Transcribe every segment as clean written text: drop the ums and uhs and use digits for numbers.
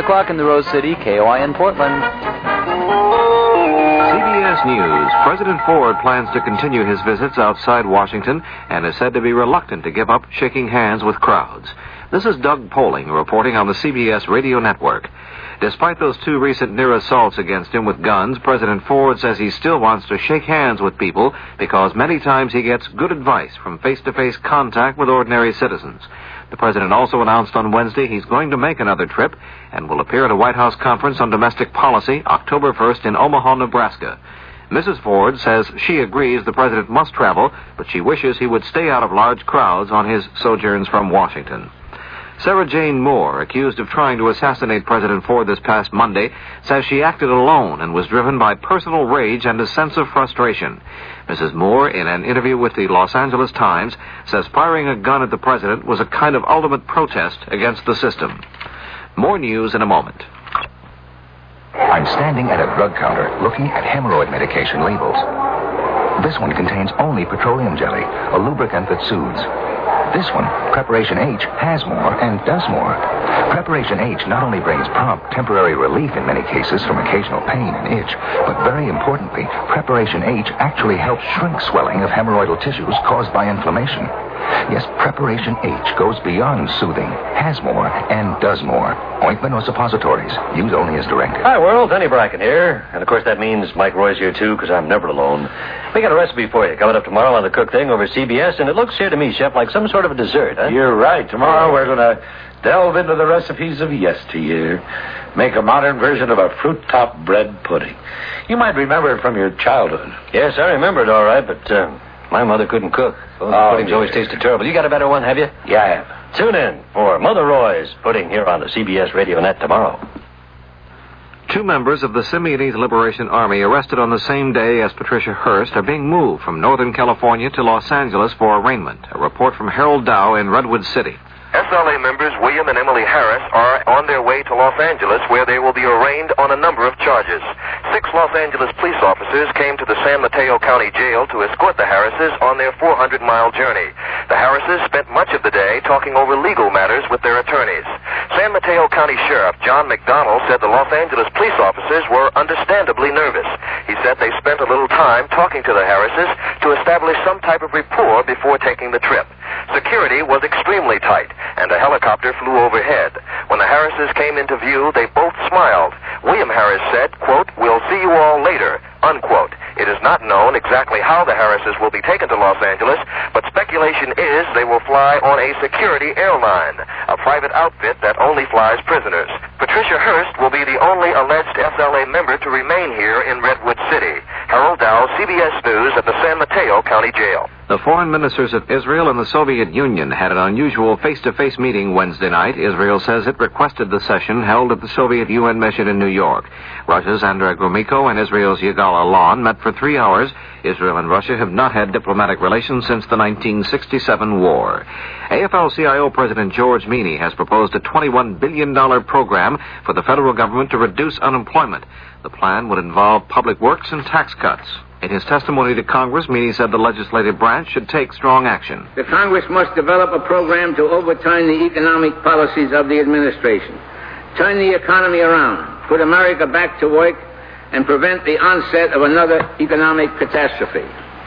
the clock in the Rose City, KOI in Portland. CBS News. President Ford plans to continue his visits outside Washington and is said to be reluctant to give up shaking hands with crowds. This is Doug Poling reporting on the CBS radio network. Despite those 2 recent near assaults against him with guns, President Ford says he still wants to shake hands with people because many times he gets good advice from face-to-face contact with ordinary citizens. The president also announced on Wednesday he's going to make another trip and will appear at a White House conference on domestic policy October 1st in Omaha, Nebraska. Mrs. Ford says she agrees the president must travel, but she wishes he would stay out of large crowds on his sojourns from Washington. Sarah Jane Moore, accused of trying to assassinate President Ford this past Monday, says she acted alone and was driven by personal rage and a sense of frustration. Mrs. Moore, in an interview with the Los Angeles Times, says firing a gun at the president was a kind of ultimate protest against the system. More news in a moment. I'm standing at a drug counter looking at hemorrhoid medication labels. This one contains only petroleum jelly, a lubricant that soothes. This one, Preparation H, has more and does more. Preparation H not only brings prompt temporary relief in many cases from occasional pain and itch, but very importantly, Preparation H actually helps shrink swelling of hemorrhoidal tissues caused by inflammation. Yes, Preparation H goes beyond soothing, has more, and does more. Ointment or suppositories. Use only as directed. Hi, world. Denny Bracken here. And, of course, that means Mike Roy's here, too, because I'm never alone. We got a recipe for you coming up tomorrow on the Cook Thing over CBS, and it looks here to me, Chef, like some sort of a dessert, huh? You're right. Tomorrow we're going to delve into the recipes of yesteryear. Make a modern version of a fruit-top bread pudding. You might remember it from your childhood. Yes, I remember it all right, but my mother couldn't cook. Those puddings always tasted terrible. You got a better one, have you? Yeah, I have. Tune in for Mother Roy's pudding here on the CBS Radio Net tomorrow. 2 members of the Simeonese Liberation Army arrested on the same day as Patricia Hearst are being moved from Northern California to Los Angeles for arraignment. A report from Harold Dow in Redwood City. SLA members William and Emily Harris are on their way to Los Angeles, where they will be arraigned on a number of charges. 6 Los Angeles police officers came to the San Mateo County Jail to escort the Harrises on their 400-mile journey. The Harrises spent much of the day talking over legal matters with their attorneys. San Mateo County Sheriff John McDonald said the Los Angeles police officers were understandably nervous. He said they spent a little time talking to the Harrises to establish some type of rapport before taking the trip. Security was extremely tight, and a helicopter flew overhead. When the Harrises came into view, they both smiled. William Harris said, quote, "We'll see you all later," unquote. It is not known exactly how the Harrises will be taken to Los Angeles, but speculation is they will fly on a security airline, a private outfit that only flies prisoners. Patricia Hearst will be the only alleged SLA member to remain here in Redwood City. Harold Dow, CBS News at the San Mateo County Jail. The foreign ministers of Israel and the Soviet Union had an unusual face-to-face meeting Wednesday night. Israel says it requested the session held at the Soviet UN mission in New York. Russia's Andrei Gromyko and Israel's Yigal Allon met for 3 hours. Israel and Russia have not had diplomatic relations since the 1967 war. AFL-CIO President George Meany has proposed a $21 billion program for the federal government to reduce unemployment. The plan would involve public works and tax cuts. In his testimony to Congress, Meany said the legislative branch should take strong action. The Congress must develop a program to overturn the economic policies of the administration, turn the economy around, put America back to work, and prevent the onset of another economic catastrophe.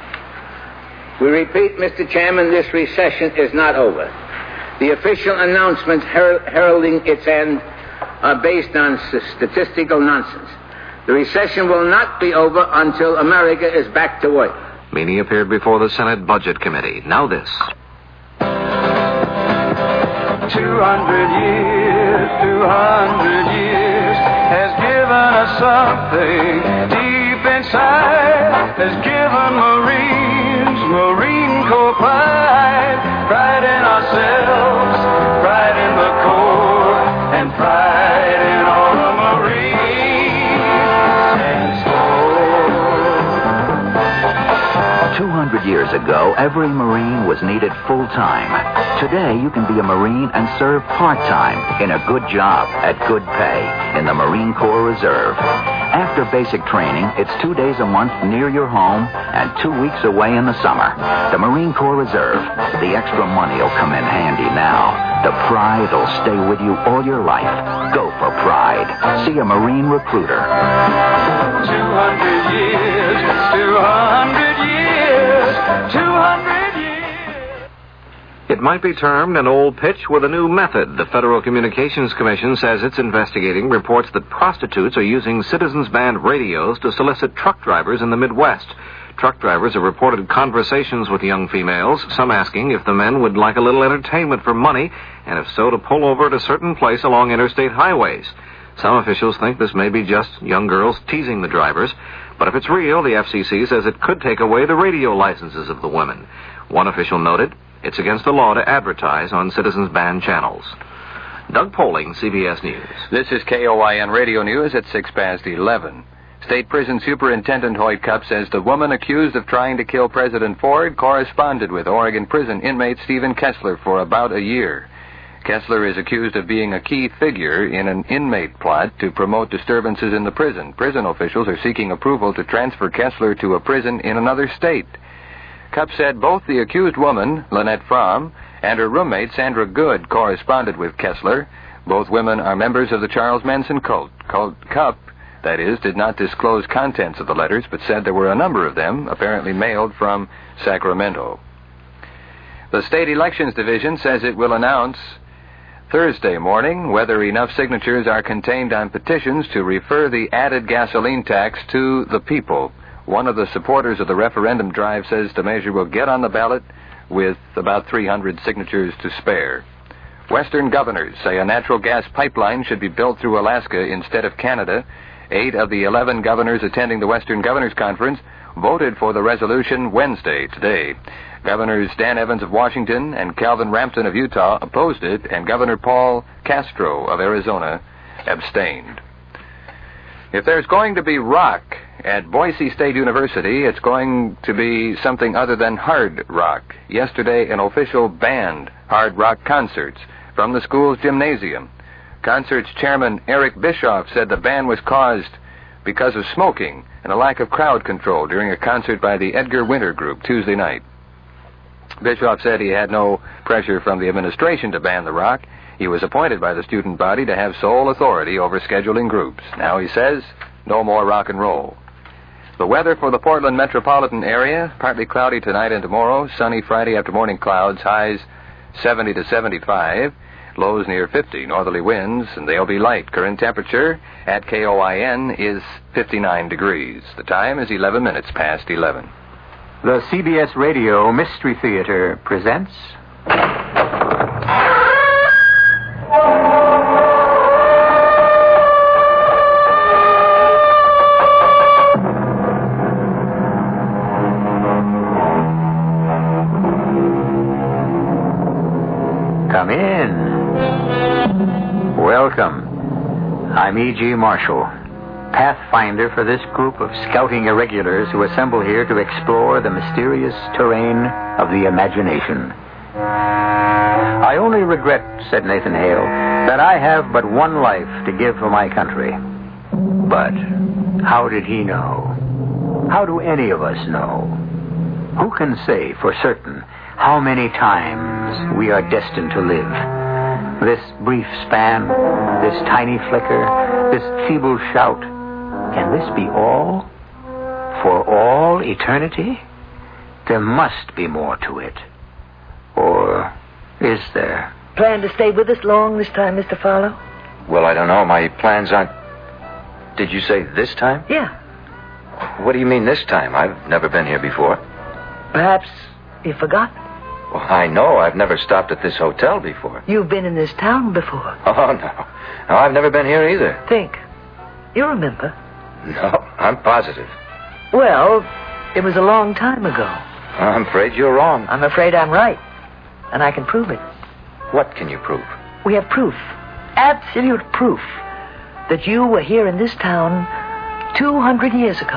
We repeat, Mr. Chairman, this recession is not over. The official announcements heralding its end are based on statistical nonsense. The recession will not be over until America is back to work. Meany appeared before the Senate Budget Committee. Now this. 200 years has given us something deep inside, has given Marine Corps pride in ourselves, pride in the Corps, and pride in all the Marines. 200 years ago, every Marine was needed full-time. Today, you can be a Marine and serve part-time in a good job at good pay in the Marine Corps Reserve. After basic training, it's 2 days a month near your home and 2 weeks away in the summer. The Marine Corps Reserve. The extra money will come in handy now. The pride will stay with you all your life. Go for pride. See a Marine recruiter. 200 years, 200 years, 200 years. It might be termed an old pitch with a new method. The Federal Communications Commission says it's investigating reports that prostitutes are using citizens band radios to solicit truck drivers in the Midwest. Truck drivers have reported conversations with young females, some asking if the men would like a little entertainment for money, and if so, to pull over at a certain place along interstate highways. Some officials think this may be just young girls teasing the drivers, but if it's real, the FCC says it could take away the radio licenses of the women. One official noted it's against the law to advertise on citizens band channels. Doug Poling, CBS News. This is KOIN Radio News at 11:06. State Prison Superintendent Hoyt Cupp says the woman accused of trying to kill President Ford corresponded with Oregon prison inmate Stephen Kessler for about a year. Kessler is accused of being a key figure in an inmate plot to promote disturbances in the prison. Prison officials are seeking approval to transfer Kessler to a prison in another state. Cupp said both the accused woman, Lynette Fromm, and her roommate, Sandra Good, corresponded with Kessler. Both women are members of the Charles Manson cult. Cupp, that is, did not disclose contents of the letters, but said there were a number of them, apparently mailed from Sacramento. The State Elections Division says it will announce Thursday morning whether enough signatures are contained on petitions to refer the added gasoline tax to the people. One of the supporters of the referendum drive says the measure will get on the ballot with about 300 signatures to spare. Western governors say a natural gas pipeline should be built through Alaska instead of Canada. 8 of the 11 governors attending the Western Governors Conference voted for the resolution Wednesday, today. Governors Dan Evans of Washington and Calvin Rampton of Utah opposed it, and Governor Paul Castro of Arizona abstained. If there's going to be rock at Boise State University, it's going to be something other than hard rock. Yesterday, an official banned hard rock concerts from the school's gymnasium. Concerts chairman Eric Bischoff said the ban was caused because of smoking and a lack of crowd control during a concert by the Edgar Winter Group Tuesday night. Bischoff said he had no pressure from the administration to ban the rock. He was appointed by the student body to have sole authority over scheduling groups. Now he says, no more rock and roll. The weather for the Portland metropolitan area, partly cloudy tonight and tomorrow, sunny Friday after morning clouds, highs 70 to 75, lows near 50, northerly winds, and they'll be light. Current temperature at KOIN is 59 degrees. The time is 11 minutes past 11. The CBS Radio Mystery Theater presents... Come in. Welcome. I'm E.G. Marshall, pathfinder for this group of scouting irregulars who assemble here to explore the mysterious terrain of the imagination. I only regret, said Nathan Hale, that I have but one life to give for my country. But how did he know? How do any of us know? Who can say for certain how many times we are destined to live? This brief span, this tiny flicker, this feeble shout, can this be all? For all eternity? There must be more to it. Or is there? Plan to stay with us long this time, Mr. Farlow? Well, I don't know. My plans aren't... Did you say this time? Yeah. What do you mean this time? I've never been here before. Perhaps you forgot. Well, I know. I've never stopped at this hotel before. You've been in this town before. Oh, no. No, I've never been here either. Think. You remember? No, I'm positive. Well, it was a long time ago. I'm afraid you're wrong. I'm afraid I'm right. And I can prove it. What can you prove? We have proof. Absolute proof that you were here in this town 200 years ago.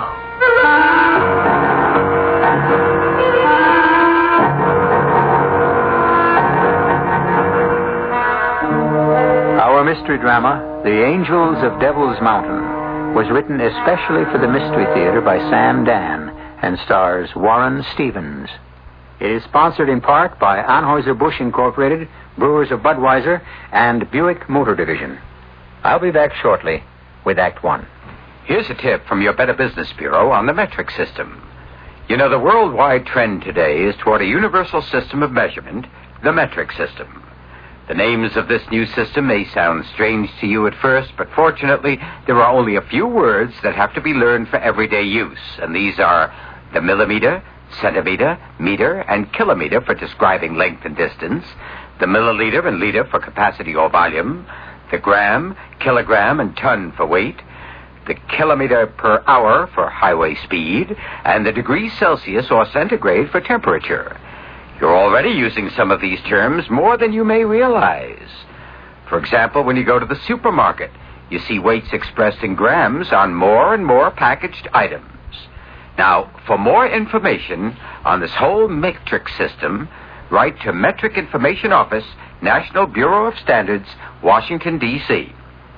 Our mystery drama, The Angels of Devil's Mountain, was written especially for the Mystery Theater by Sam Dan and stars Warren Stevens. It is sponsored in part by Anheuser-Busch Incorporated, Brewers of Budweiser, and Buick Motor Division. I'll be back shortly with Act One. Here's a tip from your Better Business Bureau on the metric system. You know, the worldwide trend today is toward a universal system of measurement, the metric system. The names of this new system may sound strange to you at first, but fortunately, there are only a few words that have to be learned for everyday use, and these are the millimeter, centimeter, meter, and kilometer for describing length and distance, the milliliter and liter for capacity or volume, the gram, kilogram, and ton for weight, the kilometer per hour for highway speed, and the degrees Celsius or centigrade for temperature. You're already using some of these terms more than you may realize. For example, when you go to the supermarket, you see weights expressed in grams on more and more packaged items. Now, for more information on this whole metric system, write to Metric Information Office, National Bureau of Standards, Washington, D.C.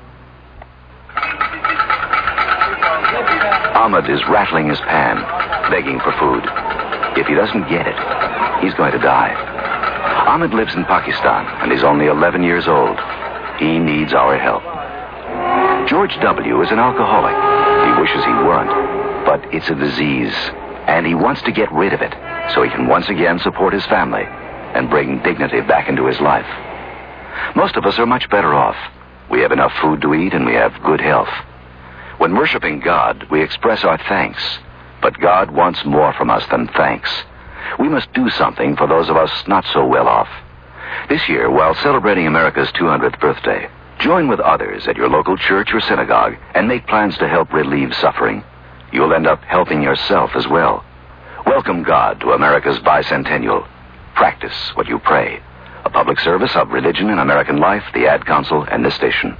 Ahmed is rattling his pan, begging for food. If he doesn't get it, he's going to die. Ahmed lives in Pakistan, and he's only 11 years old. He needs our help. George W. is an alcoholic. He wishes he weren't, but it's a disease, and he wants to get rid of it so he can once again support his family and bring dignity back into his life. Most of us are much better off. We have enough food to eat, and we have good health. When worshiping God, we express our thanks, but God wants more from us than thanks. We must do something for those of us not so well off. This year, while celebrating America's 200th birthday, join with others at your local church or synagogue and make plans to help relieve suffering. You'll end up helping yourself as well. Welcome God to America's bicentennial. Practice what you pray. A public service of Religion and American Life, the Ad Council, and this station.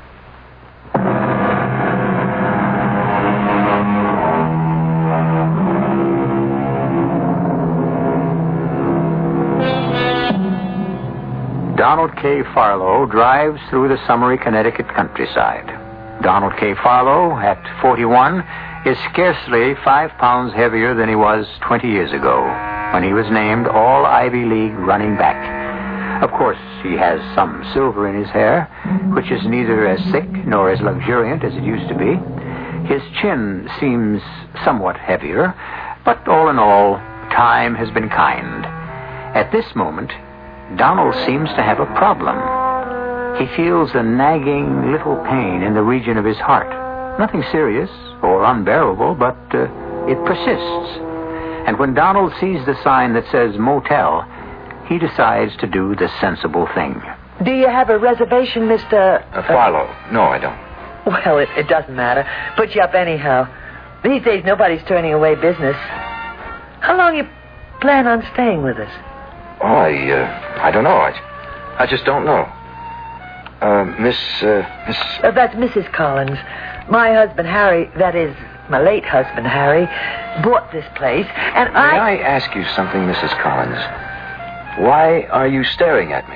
Donald K. Farlow drives through the summery Connecticut countryside. Donald K. Farlow, at 41, is scarcely 5 pounds heavier than he was 20 years ago, when he was named All-Ivy League running back. Of course, he has some silver in his hair, which is neither as thick nor as luxuriant as it used to be. His chin seems somewhat heavier, but all in all, time has been kind. At this moment, Donald seems to have a problem. He feels a nagging little pain in the region of his heart. Nothing serious or unbearable, but it persists. And when Donald sees the sign that says motel, he decides to do the sensible thing. Do you have a reservation, Mr. Farlow? No, I don't. Well, it doesn't matter. Put you up anyhow. These days, nobody's turning away business. How long you plan on staying with us? Oh, I don't know. I just don't know. Miss... That's Mrs. Collins. My husband, Harry, that is, my late husband, Harry, bought this place, and May I ask you something, Mrs. Collins? Why are you staring at me?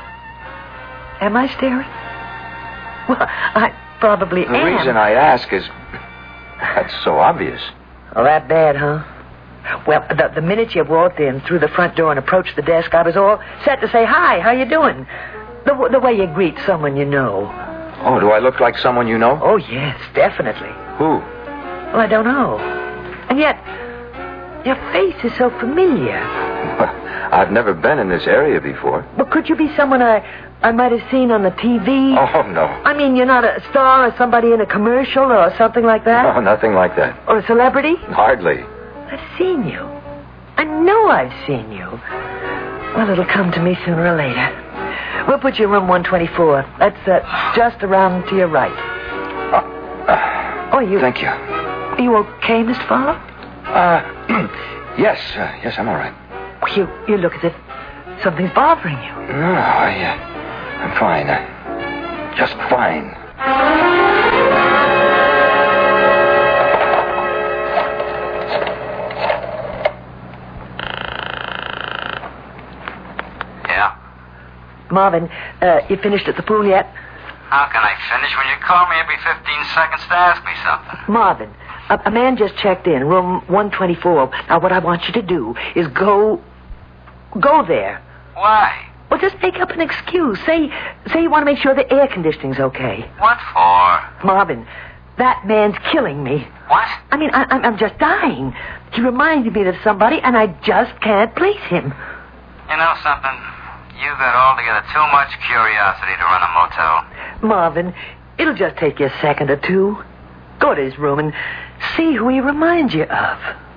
Am I staring? Well, I probably am. The reason I ask is... That's so obvious. Oh, that bad, huh? Well, the minute you walked in through the front door and approached the desk, I was all set to say, hi, how you doing? The way you greet someone you know. Oh, do I look like someone you know? Oh, yes, definitely. Who? Well, I don't know. And yet, your face is so familiar. I've never been in this area before. Well, could you be someone I might have seen on the TV? Oh, no. I mean, you're not a star or somebody in a commercial or something like that? No, nothing like that. Or a celebrity? Hardly. I've seen you. I know I've seen you. Well, it'll come to me sooner or later. We'll put you in room 124. That's just around to your right. You... Thank you. Are you okay, Mr. Farlow? Yes, I'm all right. You look as if something's bothering you. No, I'm fine. Just fine. Marvin, you finished at the pool yet? How can I finish when you call me every 15 seconds to ask me something? Marvin, a man just checked in, room 124. Now, what I want you to do is go there. Why? Well, just make up an excuse. Say you want to make sure the air conditioning's okay. What for? Marvin, that man's killing me. What? I mean, I'm just dying. He reminded me of somebody, and I just can't place him. You know something? You got altogether too much curiosity to run a motel. Marvin, it'll just take you a second or two. Go to his room and see who he reminds you of.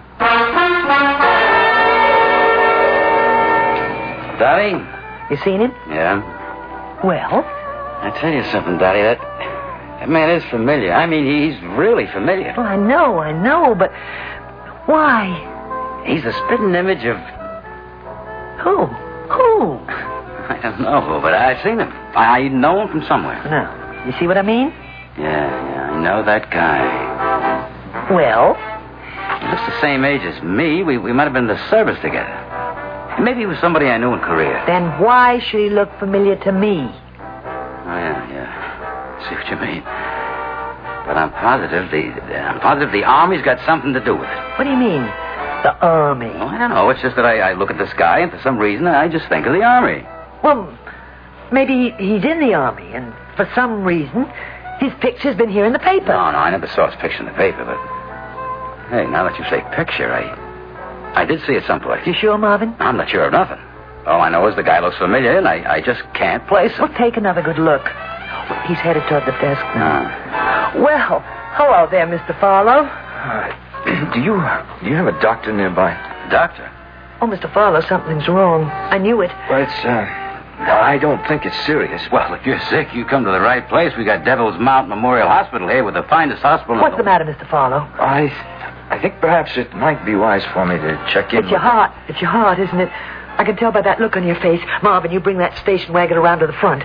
Daddy? You seen him? Yeah. Well? I tell you something, Daddy, that man is familiar. I mean, he's really familiar. Well, I know, but why? He's the spitting image of... Who? I don't know, but I've seen him. I know him from somewhere. Now, you see what I mean? Yeah, I know that guy. Well? He looks the same age as me. We might have been in the service together. Maybe he was somebody I knew in Korea. Then why should he look familiar to me? Oh, yeah. See what you mean. But I'm positive the Army's got something to do with it. What do you mean, the Army? Oh, I don't know. It's just that I look at this guy, and for some reason, I just think of the Army. Well, maybe he's in the Army, and for some reason, his picture's been here in the paper. No, I never saw his picture in the paper, but... Hey, now that you say picture, I did see it someplace. You sure, Marvin? I'm not sure of nothing. All I know is the guy looks familiar, and I just can't place him. Well, take another good look. He's headed toward the desk now. Well, hello there, Mr. Farlow. Do you have a doctor nearby? Doctor? Oh, Mr. Farlow, something's wrong. I knew it. Well, I don't think it's serious. Well, if you're sick, you come to the right place. We got Devil's Mount Memorial Hospital here with the finest hospital. What's the matter, Mr. Farlow? I think perhaps it might be wise for me to check in. It's your heart. It's your heart, isn't it? I can tell by that look on your face. Marvin, you bring that station wagon around to the front.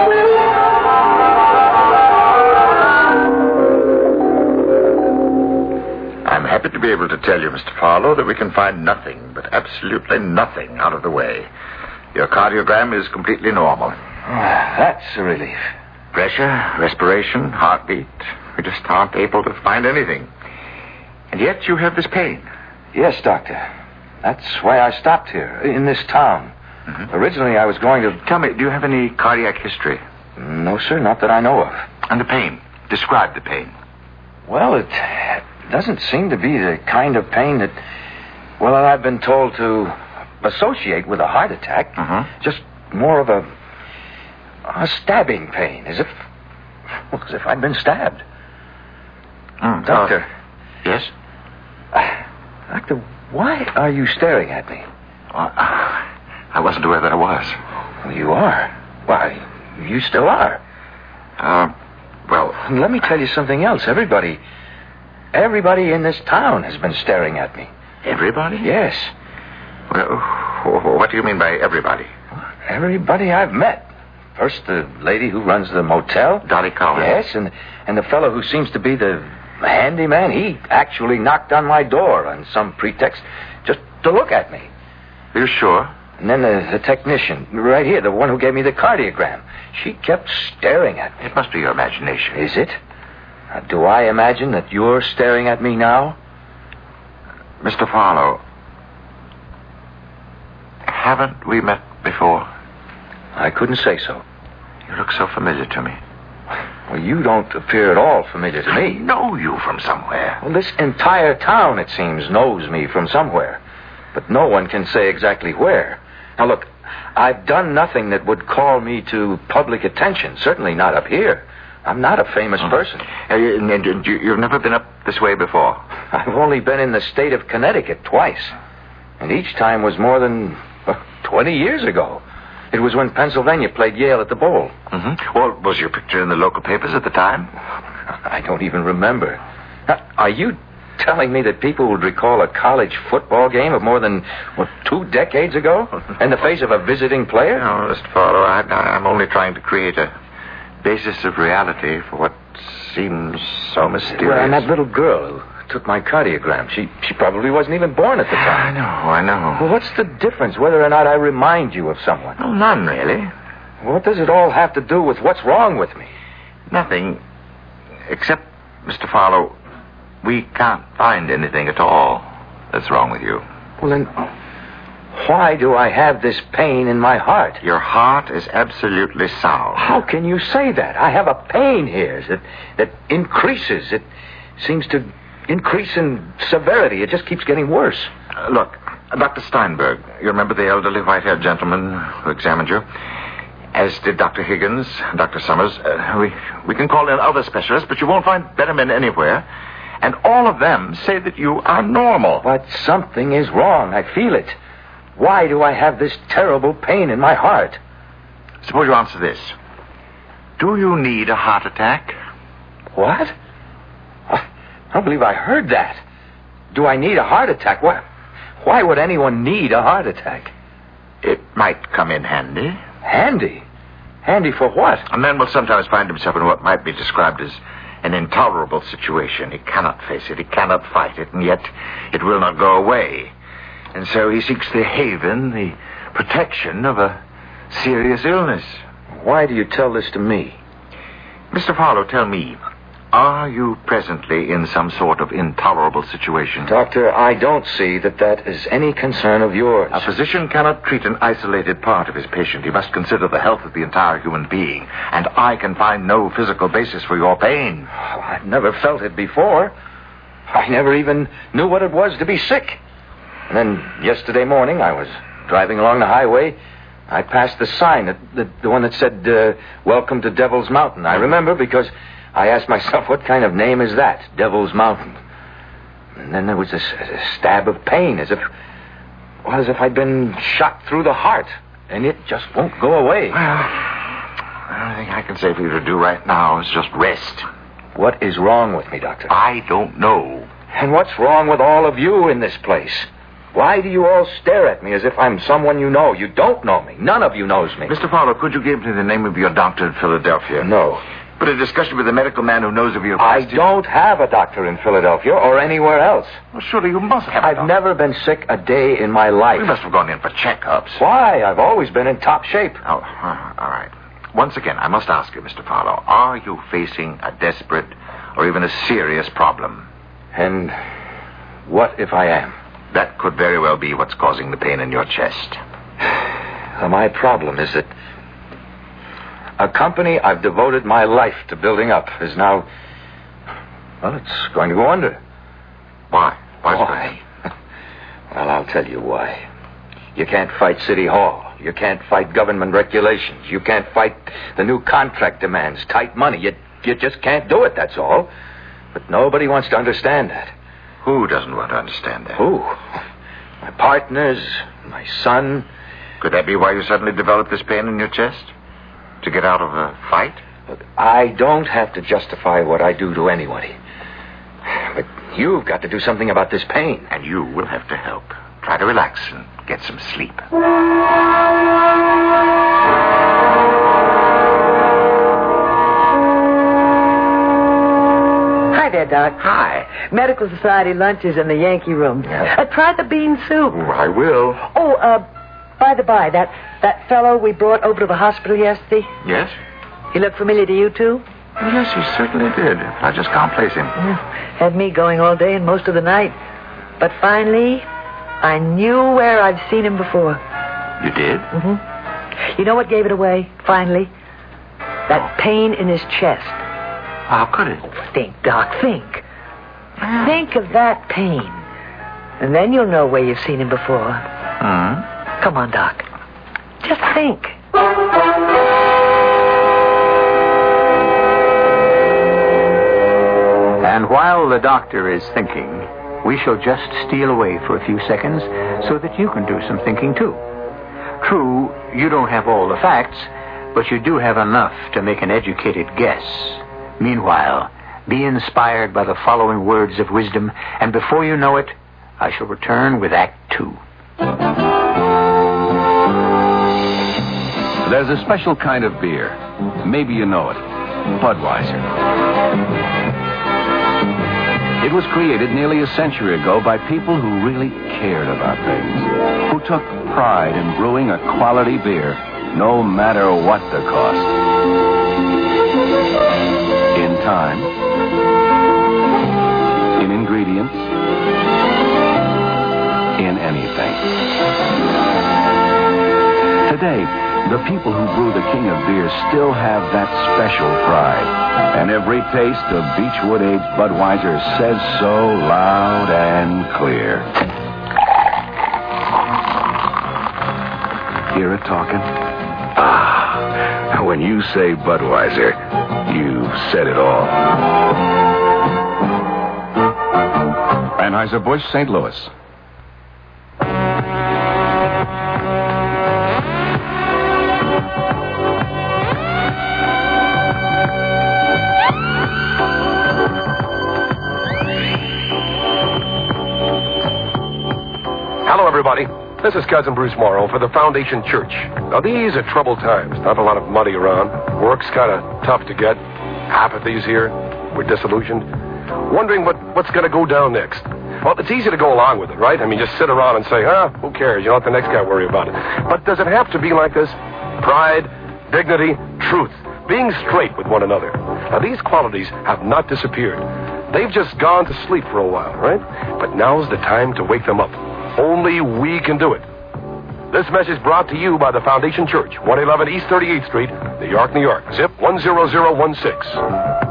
I'm happy to be able to tell you, Mr. Farlow, that we can find nothing, but absolutely nothing out of the way. Your cardiogram is completely normal. That's a relief. Pressure, respiration, heartbeat. We just aren't able to find anything. And yet you have this pain. Yes, Doctor. That's why I stopped here, in this town. Mm-hmm. Originally, I was going to... Tell me, do you have any cardiac history? No, sir, not that I know of. And the pain? Describe the pain. Well, it doesn't seem to be the kind of pain that, well, I've been told to associate with a heart attack. Mm-hmm. Just more of a stabbing pain, as if I'd been stabbed. Doctor. Yes? Doctor, why are you staring at me? I wasn't aware that I was. Well, you are. Why, you still are. Well... Let me tell you something else. Everybody in this town has been staring at me. Everybody? Yes. Well, what do you mean by everybody? Everybody I've met. First, the lady who runs the motel. Dottie Collins. Yes, and the fellow who seems to be the handyman. He actually knocked on my door on some pretext just to look at me. Are you sure? And then the technician, right here, the one who gave me the cardiogram. She kept staring at me. It must be your imagination. Is it? Do I imagine that you're staring at me now? Mr. Farlow, haven't we met before? I couldn't say so. You look so familiar to me. Well, you don't appear at all familiar to me. I know you from somewhere. Well, this entire town, it seems, knows me from somewhere. But no one can say exactly where. Now, look, I've done nothing that would call me to public attention. Certainly not up here. I'm not a famous person. And you've never been up this way before? I've only been in the state of Connecticut twice. And each time was more than 20 years ago. It was when Pennsylvania played Yale at the Bowl. Mm-hmm. Well, was your picture in the local papers at the time? I don't even remember. Now, are you telling me that people would recall a college football game of more than, 2 decades ago? In the face of a visiting player? No, Mr. Farlow, I'm only trying to create a basis of reality for what seems so mysterious. Well, and that little girl who took my cardiogram, she probably wasn't even born at the time. I know. Well, what's the difference whether or not I remind you of someone? Well, none, really. What does it all have to do with what's wrong with me? Nothing. Except, Mr. Farlow, we can't find anything at all that's wrong with you. Well, then, why do I have this pain in my heart? Your heart is absolutely sound. How can you say that? I have a pain here that increases. It seems to increase in severity. It just keeps getting worse. Look, Dr. Steinberg, you remember the elderly white-haired gentleman who examined you? As did Dr. Higgins, Dr. Summers. We can call in other specialists, but you won't find better men anywhere. And all of them say that you are normal. But something is wrong. I feel it. Why do I have this terrible pain in my heart? Suppose you answer this. Do you need a heart attack? What? I don't believe I heard that. Do I need a heart attack? Why would anyone need a heart attack? It might come in handy. Handy? Handy for what? A man will sometimes find himself in what might be described as an intolerable situation. He cannot face it, he cannot fight it, and yet it will not go away. And so he seeks the haven, the protection of a serious illness. Why do you tell this to me? Mr. Farlow, tell me, are you presently in some sort of intolerable situation? Doctor, I don't see that is any concern of yours. A physician cannot treat an isolated part of his patient. He must consider the health of the entire human being. And I can find no physical basis for your pain. I've never felt it before. I never even knew what it was to be sick. And then yesterday morning, I was driving along the highway. I passed the sign, the one that said, Welcome to Devil's Mountain. I remember because I asked myself, what kind of name is that, Devil's Mountain? And then there was a stab of pain, as if I'd been shot through the heart, and it just won't go away. Well, the only thing I can say for you to do right now is just rest. What is wrong with me, Doctor? I don't know. And what's wrong with all of you in this place? Why do you all stare at me as if I'm someone you know? You don't know me. None of you knows me. Mr. Farlow, could you give me the name of your doctor in Philadelphia? No. But a discussion with a medical man who knows of your I don't have a doctor in Philadelphia or anywhere else. Well, surely you must have I've never been sick a day in my life. We must have gone in for checkups. Why? I've always been in top shape. Oh, all right. Once again, I must ask you, Mr. Farlow, are you facing a desperate or even a serious problem? And what if I am? That could very well be what's causing the pain in your chest. My problem is that a company I've devoted my life to building up is now... Well, it's going to go under. Why? Why? Well, I'll tell you why. You can't fight City Hall. You can't fight government regulations. You can't fight the new contract demands, tight money. You just can't do it, that's all. But nobody wants to understand that. Who doesn't want to understand that? Who? My partners, my son. Could that be why you suddenly developed this pain in your chest? To get out of a fight? Look, I don't have to justify what I do to anybody. But you've got to do something about this pain. And you will have to help. Try to relax and get some sleep. Hi there, Doc. Hi. Medical Society lunch is in the Yankee room. Yeah. Try the bean soup. Oh, I will. Oh, by the by, that fellow we brought over to the hospital yesterday, Yes? he looked familiar to you, too? Yes, he certainly did. I just can't place him. Had me going all day and most of the night. But finally, I knew where I'd seen him before. You did? Mm-hmm. You know what gave it away, finally? That pain in his chest. How could it? Think, Doc, think. Think of that pain. And then you'll know where you've seen him before. Come on, Doc. Just think. And while the doctor is thinking, we shall just steal away for a few seconds so that you can do some thinking, too. True, you don't have all the facts, but you do have enough to make an educated guess. Meanwhile, be inspired by the following words of wisdom, and before you know it, I shall return with Act 2. There's a special kind of beer. Maybe you know it. Budweiser. It was created nearly a century ago by people who really cared about things, who took pride in brewing a quality beer, no matter what the cost. In time, in ingredients, in anything. Today, the people who brew the king of beer still have that special pride. And every taste of Beechwood Aged Budweiser says so loud and clear. Hear it talking? Ah, when you say Budweiser, you've said it all. Anheuser-Busch, St. Louis. Hello, everybody. This is Cousin Bruce Morrow for the Foundation Church. Now, these are troubled times. Not a lot of money around. Work's kind of tough to get. Apathy's here. We're disillusioned. Wondering what's going to go down next. Well, it's easy to go along with it, right? I mean, just sit around and say, who cares? You don't let the next guy worry about it. But does it have to be like this? Pride, dignity, truth, being straight with one another. Now, these qualities have not disappeared. They've just gone to sleep for a while, right? But now's the time to wake them up. Only we can do it. This message brought to you by the Foundation Church, 111 East 38th Street, New York, New York. Zip 10016.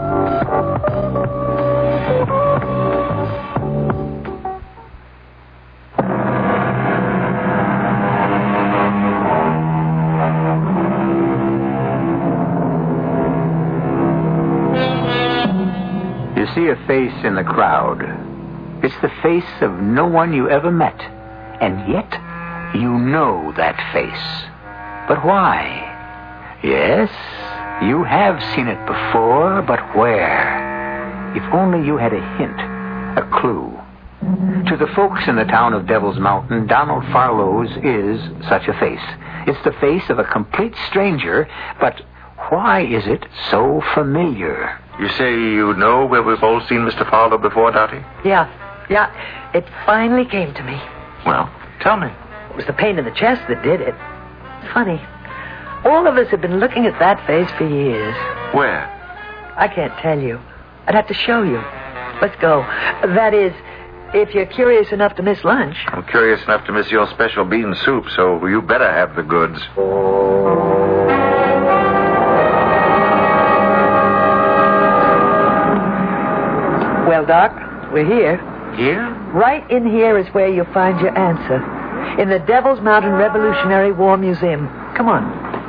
You see a face in the crowd. It's the face of no one you ever met. And yet, you know that face. But why? Yes, you have seen it before, but where? If only you had a hint, a clue. To the folks in the town of Devil's Mountain, Donald Farlow's is such a face. It's the face of a complete stranger, but why is it so familiar? You say you know where we've all seen Mr. Farlow before, Dottie? Yeah. It finally came to me. Well, tell me. It was the pain in the chest that did it. Funny. All of us have been looking at that face for years. Where? I can't tell you. I'd have to show you. Let's go. That is, if you're curious enough to miss lunch. I'm curious enough to miss your special bean soup, so you better have the goods. Well, Doc, we're here. Here? Right in here is where you'll find your answer. In the Devil's Mountain Revolutionary War Museum. Come on.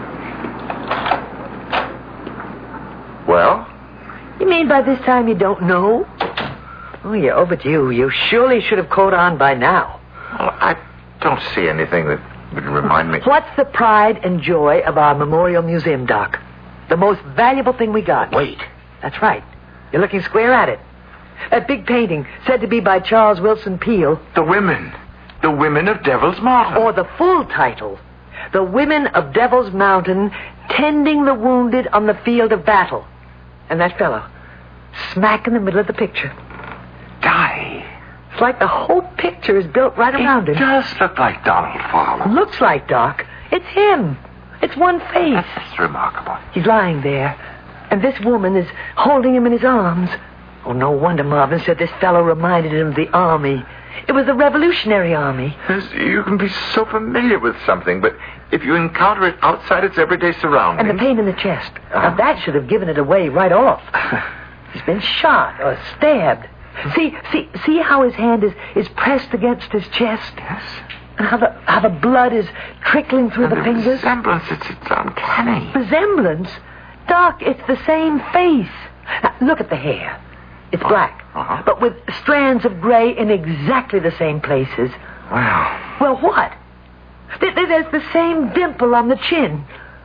Well? You mean by this time you don't know? Oh, you're overdue. You surely should have caught on by now. Well, I don't see anything that would remind me. What's the pride and joy of our Memorial Museum, Doc? The most valuable thing we got. Wait. That's right. You're looking square at it. That big painting, said to be by Charles Wilson Peale. The women. The women of Devil's Mountain. Or the full title. The Women of Devil's Mountain Tending the Wounded on the Field of Battle. And that fellow, smack in the middle of the picture. Dottie. It's like the whole picture is built right around him. It does look like Donald Farlow. Looks like, Doc. It's him. It's one face. That's remarkable. He's lying there, and this woman is holding him in his arms. Oh, no wonder Marvin said this fellow reminded him of the Army. It was the Revolutionary Army. You can be so familiar with something, but if you encounter it outside its everyday surroundings... And the pain in the chest. Now, that should have given it away right off. He's been shot or stabbed. See how his hand is pressed against his chest? Yes. And how the blood is trickling through the fingers? Resemblance, it's uncanny. Resemblance? Doc, it's the same face. Now, look at the hair. It's black, but with strands of gray in exactly the same places. Wow. Well, what? There's the same dimple on the chin.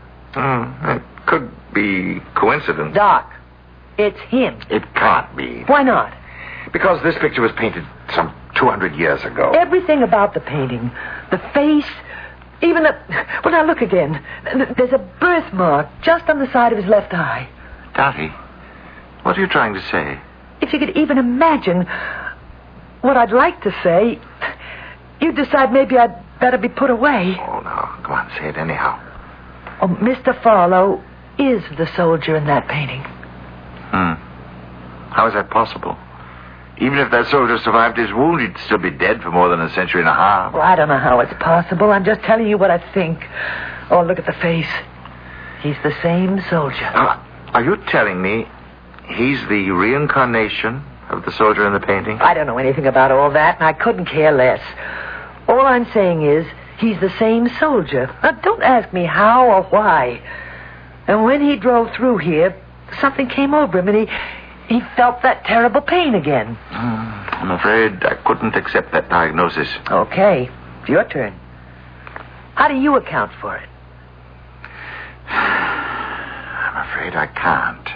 It could be coincidence. Doc, it's him. It can't be. Why not? Because this picture was painted some 200 years ago. Everything about the painting, the face, even the... Well, now look again. There's a birthmark just on the side of his left eye. Dottie, what are you trying to say? If you could even imagine what I'd like to say, you'd decide maybe I'd better be put away. Oh, no. Come on, say it anyhow. Oh, Mr. Farlow, is the soldier in that painting. How is that possible? Even if that soldier survived his wound, he'd still be dead for more than a century and a half. Well, I don't know how it's possible. I'm just telling you what I think. Oh, look at the face. He's the same soldier. Are you telling me he's the reincarnation of the soldier in the painting? I don't know anything about all that, and I couldn't care less. All I'm saying is he's the same soldier. Now, don't ask me how or why. And when he drove through here, something came over him, and he felt that terrible pain again. I'm afraid I couldn't accept that diagnosis. Okay, it's your turn. How do you account for it? I'm afraid I can't.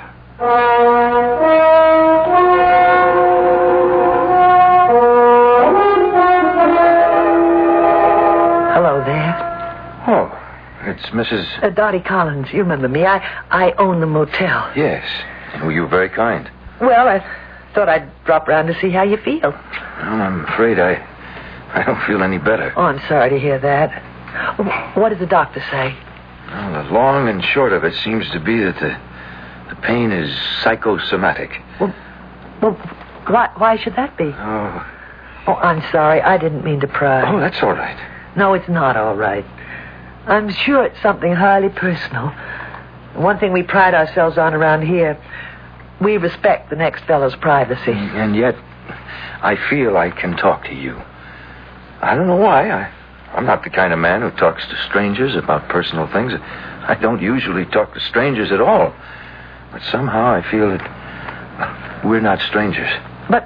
Hello there. Oh, it's Mrs. Dottie Collins. You remember me. I own the motel. Yes. Oh, you're very kind. Well, I thought I'd drop round to see how you feel. Well, I'm afraid I don't feel any better. Oh, I'm sorry to hear that. What did the doctor say? Well, the long and short of it seems to be that the pain is psychosomatic. Well, why should that be? Oh, I'm sorry. I didn't mean to pry. Oh, that's all right. No, it's not all right. I'm sure it's something highly personal. One thing we pride ourselves on around here, we respect the next fellow's privacy. And yet, I feel I can talk to you. I don't know why. I'm not the kind of man who talks to strangers about personal things. I don't usually talk to strangers at all. But somehow I feel that we're not strangers. But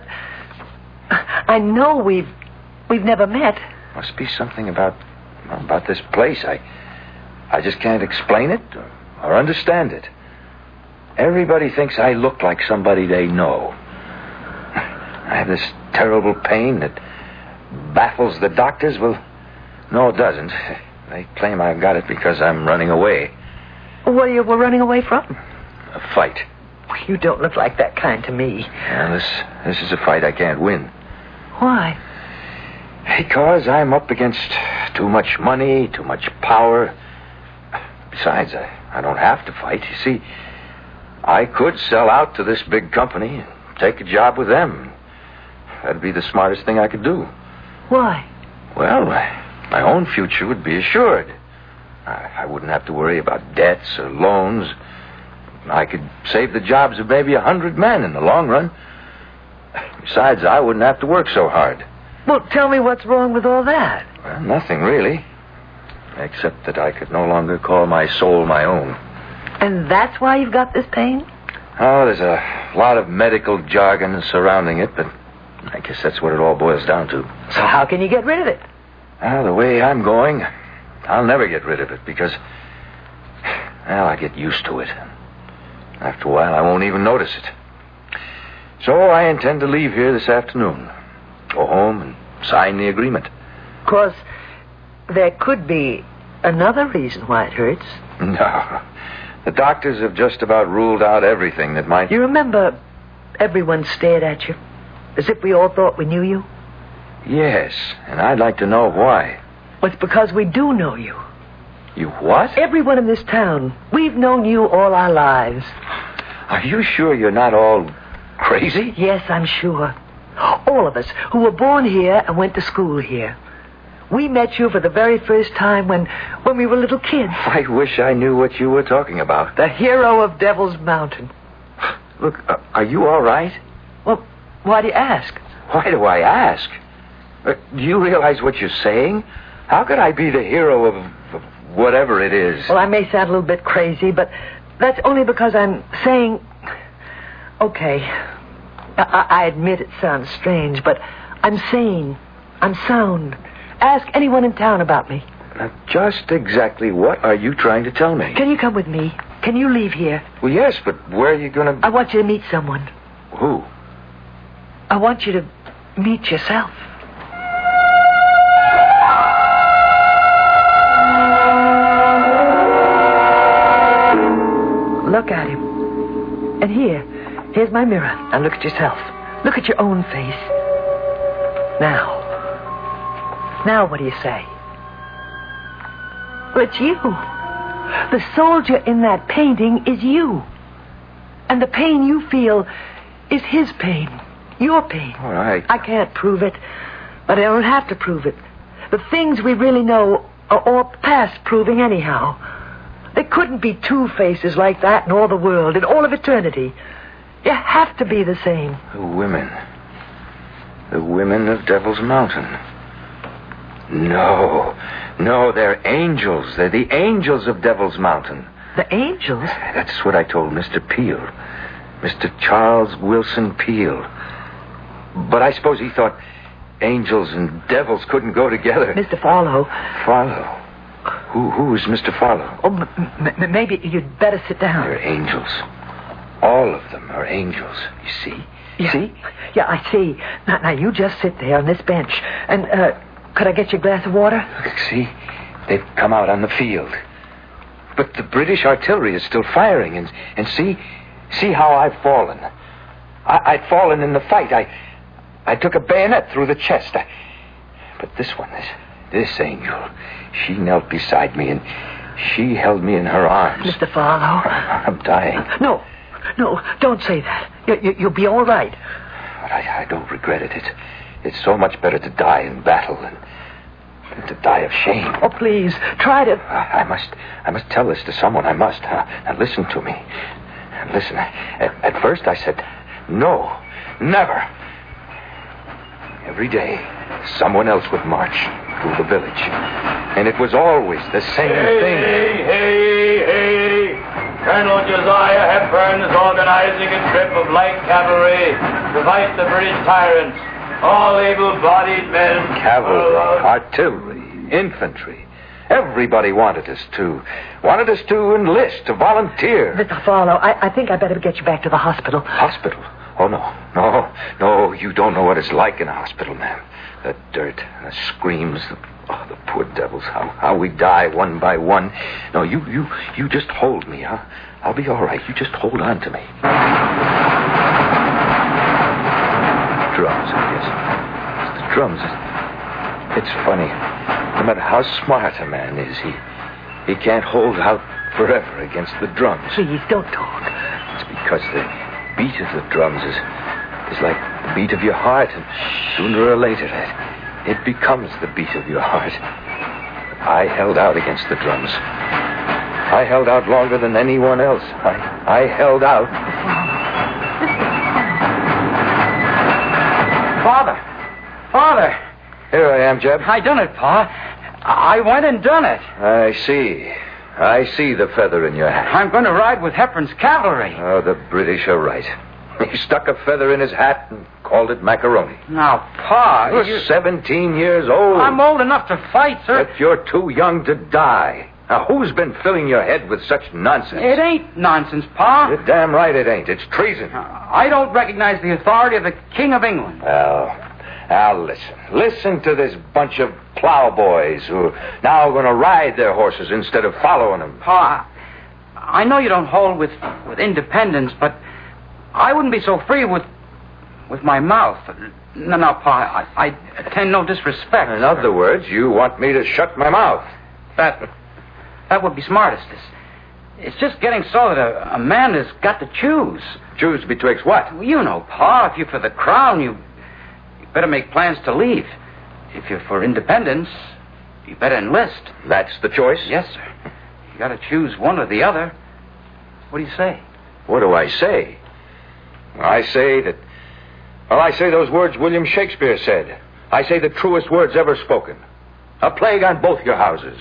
I know we've never met. Must be something about this place. I just can't explain it or understand it. Everybody thinks I look like somebody they know. I have this terrible pain that baffles the doctors. Well, no, it doesn't. They claim I've got it because I'm running away. What are you running away from? A fight. You don't look like that kind to me. Well, this is a fight I can't win. Why? Because I'm up against too much money, too much power. Besides, I don't have to fight. You see, I could sell out to this big company and take a job with them. That'd be the smartest thing I could do. Why? Well, my own future would be assured. I wouldn't have to worry about debts or loans. I could save the jobs of maybe 100 men in the long run. Besides, I wouldn't have to work so hard. Well, tell me what's wrong with all that. Well, nothing really. Except that I could no longer call my soul my own. And that's why you've got this pain? Oh, there's a lot of medical jargon surrounding it, but I guess that's what it all boils down to. So how can you get rid of it? Well, the way I'm going, I'll never get rid of it because, well, I get used to it. After a while, I won't even notice it. So I intend to leave here this afternoon. Go home and sign the agreement. Of course, there could be another reason why it hurts. No. The doctors have just about ruled out everything that might... You remember everyone stared at you? As if we all thought we knew you? Yes, and I'd like to know why. Well, it's because we do know you. You what? Everyone in this town. We've known you all our lives. Are you sure you're not all crazy? Yes, I'm sure. All of us who were born here and went to school here. We met you for the very first time when we were little kids. I wish I knew what you were talking about. The hero of Devil's Mountain. Look, are you all right? Well, why do you ask? Why do I ask? Do you realize what you're saying? How could I be the hero of whatever it is? Well, I may sound a little bit crazy, but that's only because I'm saying... Okay, I admit it sounds strange, but I'm sane. I'm sound. Ask anyone in town about me. Now, just exactly what are you trying to tell me? Can you come with me? Can you leave here? Well, yes, but where are you going to... I want you to meet someone. Who? I want you to meet yourself. Look at him. And here's my mirror. Now look at yourself. Look at your own face. Now what do you say? Well, it's you. The soldier in that painting is you. And the pain you feel is his pain. Your pain. All right. I can't prove it, but I don't have to prove it. The things we really know are all past proving anyhow. There couldn't be two faces like that in all the world, in all of eternity. You have to be the same. The women. The women of Devil's Mountain. No, they're angels. They're the angels of Devil's Mountain. The angels? That's what I told Mr. Peel. Mr. Charles Wilson Peel. But I suppose he thought angels and devils couldn't go together. Mr. Farlow. Farlow? Who is Mr. Farlow? Oh, maybe you'd better sit down. They're angels. All of them are angels, you see? Yeah. See? Yeah, I see. Now, you just sit there on this bench. And, could I get you a glass of water? Look, see? They've come out on the field. But the British artillery is still firing. And see how I've fallen. I'd fallen in the fight. I took a bayonet through the chest. But this one, this angel, she knelt beside me and she held me in her arms. Mr. Farlow. I'm dying. No, don't say that. You'll be all right. But I don't regret it. It's so much better to die in battle than to die of shame. Oh, please, try to... I must tell this to someone. I must. Now listen to me. Listen, at first I said, no, never. Every day, someone else would march through the village. And it was always the same thing. Hey! Colonel Josiah Hepburn is organizing a trip of light cavalry to fight the British tyrants. All able-bodied men. Cavalry, artillery, infantry. Everybody wanted us to enlist, to volunteer. Mr. Farlow, I think I better get you back to the hospital. Hospital? Oh, no, you don't know what it's like in a hospital, ma'am. The dirt, the screams, the poor devils, how we die one by one. No, you just hold me, huh? I'll be all right. You just hold on to me. Drums, I guess. It's the drums. It's funny. No matter how smart a man is, he can't hold out forever against the drums. Please, don't talk. It's because the beat of the drums is like the beat of your heart, and sooner or later it becomes the beat of your heart. I held out against the drums. I held out longer than anyone else. I held out. Father! Here I am, Jeb. I done it, Pa. I went and done it. I see the feather in your hat. I'm going to ride with Hepburn's cavalry. Oh, the British are right. He stuck a feather in his hat and called it macaroni. Now, Pa... You're 17 years old. I'm old enough to fight, sir. But you're too young to die. Now, who's been filling your head with such nonsense? It ain't nonsense, Pa. You're damn right it ain't. It's treason. I don't recognize the authority of the King of England. Now, listen to this bunch of plowboys who are now going to ride their horses instead of following them. Pa, I know you don't hold with independence, but I wouldn't be so free with my mouth. No, Pa, I intend no disrespect. In other words, you want me to shut my mouth. That would be smartest. It's just getting so that a man has got to choose. Choose betwixt what? Well, you know, Pa, if you're for the crown, you better make plans to leave. If you're for independence, you better enlist. That's the choice? Yes, sir. You got to choose one or the other. What do you say? What do I say? I say those words William Shakespeare said. I say the truest words ever spoken. A plague on both your houses.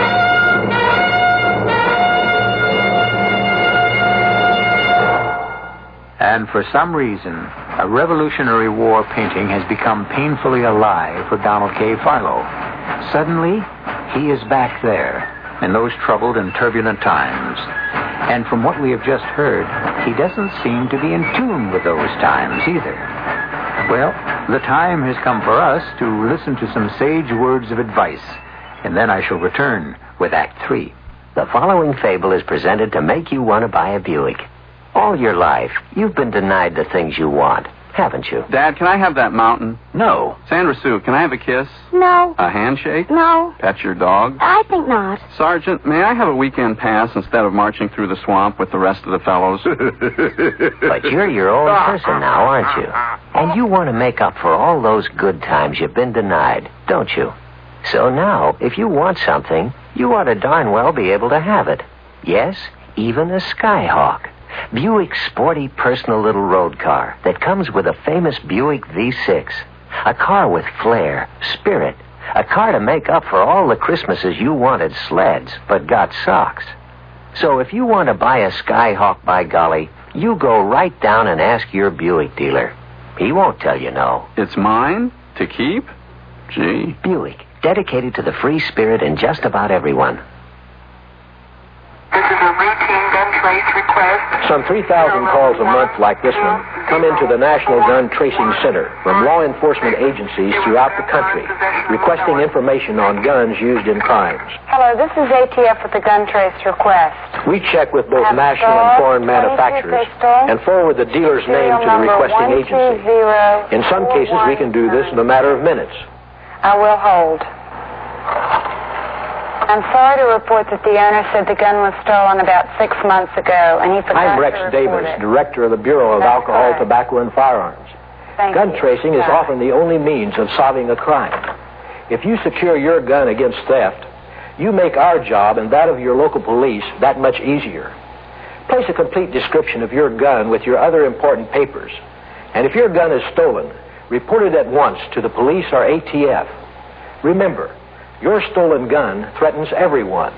And for some reason, a Revolutionary War painting has become painfully alive for Donald K. Farlow. Suddenly, he is back there in those troubled and turbulent times. And from what we have just heard, he doesn't seem to be in tune with those times either. Well, the time has come for us to listen to some sage words of advice, and then I shall return with Act 3. The following fable is presented to make you want to buy a Buick. All your life, you've been denied the things you want. haven't you? Dad, can I have that mountain? No. Sandra Sue, can I have a kiss? No. A handshake? No. Pet your dog? I think not. Sergeant, may I have a weekend pass instead of marching through the swamp with the rest of the fellows? But you're your own person now, aren't you? And you want to make up for all those good times you've been denied, don't you? So now, if you want something, you ought to darn well be able to have it. Yes, even a Skyhawk. Buick's sporty personal little road car that comes with a famous Buick V6. A car with flair, spirit. A car to make up for all the Christmases you wanted sleds, but got socks. So if you want to buy a Skyhawk, by golly, you go right down and ask your Buick dealer. He won't tell you no. It's mine? To keep? Gee. Buick, dedicated to the free spirit in just about everyone. This is a routine gun trace request. Some 3,000 calls a month like this one come into the National Gun Tracing Center from law enforcement agencies throughout the country requesting information on guns used in crimes. Hello, this is ATF with the gun trace request. We check with both national and foreign manufacturers and forward the dealer's name to the requesting agency. In some cases, we can do this in a matter of minutes. I will hold. I'm sorry to report that the owner said the gun was stolen about 6 months ago, and he forgot I'm Rex to report Davis, it. Director of the Bureau of Alcohol, Tobacco, and Firearms. Gun tracing is often the only means of solving a crime. If you secure your gun against theft, you make our job and that of your local police that much easier. Place a complete description of your gun with your other important papers. And if your gun is stolen, report it at once to the police or ATF. Remember, your stolen gun threatens everyone.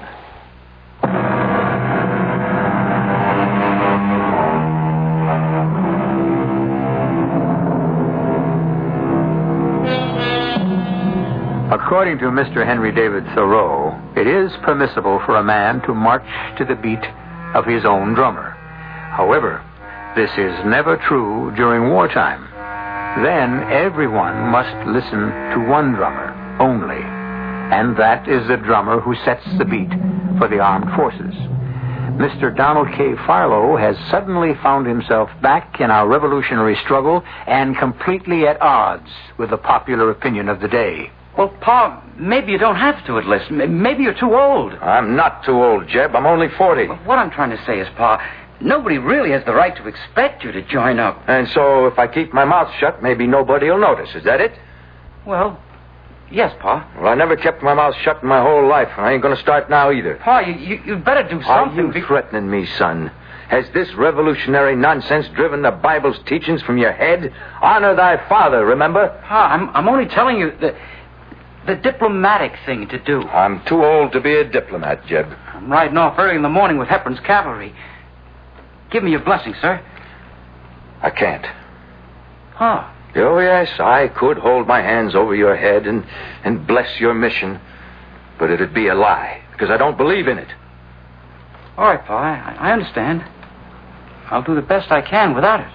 According to Mr. Henry David Thoreau, it is permissible for a man to march to the beat of his own drummer. However, this is never true during wartime. Then everyone must listen to one drummer only, and that is the drummer who sets the beat for the armed forces. Mr. Donald K. Farlow has suddenly found himself back in our revolutionary struggle and completely at odds with the popular opinion of the day. Well, Pa, maybe you don't have to enlist. Maybe you're too old. I'm not too old, Jeb. I'm only 40. What I'm trying to say is, Pa, nobody really has the right to expect you to join up. And so if I keep my mouth shut, maybe nobody will notice. Is that it? Well, yes, Pa. Well, I never kept my mouth shut in my whole life, and I ain't going to start now either. Pa, you'd better do something. Are you threatening me, son? Has this revolutionary nonsense driven the Bible's teachings from your head? Honor thy father, remember? Pa, I'm only telling you the diplomatic thing to do. I'm too old to be a diplomat, Jeb. I'm riding off early in the morning with Hepburn's cavalry. Give me your blessing, sir. I can't. Huh. Oh, yes, I could hold my hands over your head and bless your mission, but it'd be a lie, because I don't believe in it. All right, Pa, I understand. I'll do the best I can without it.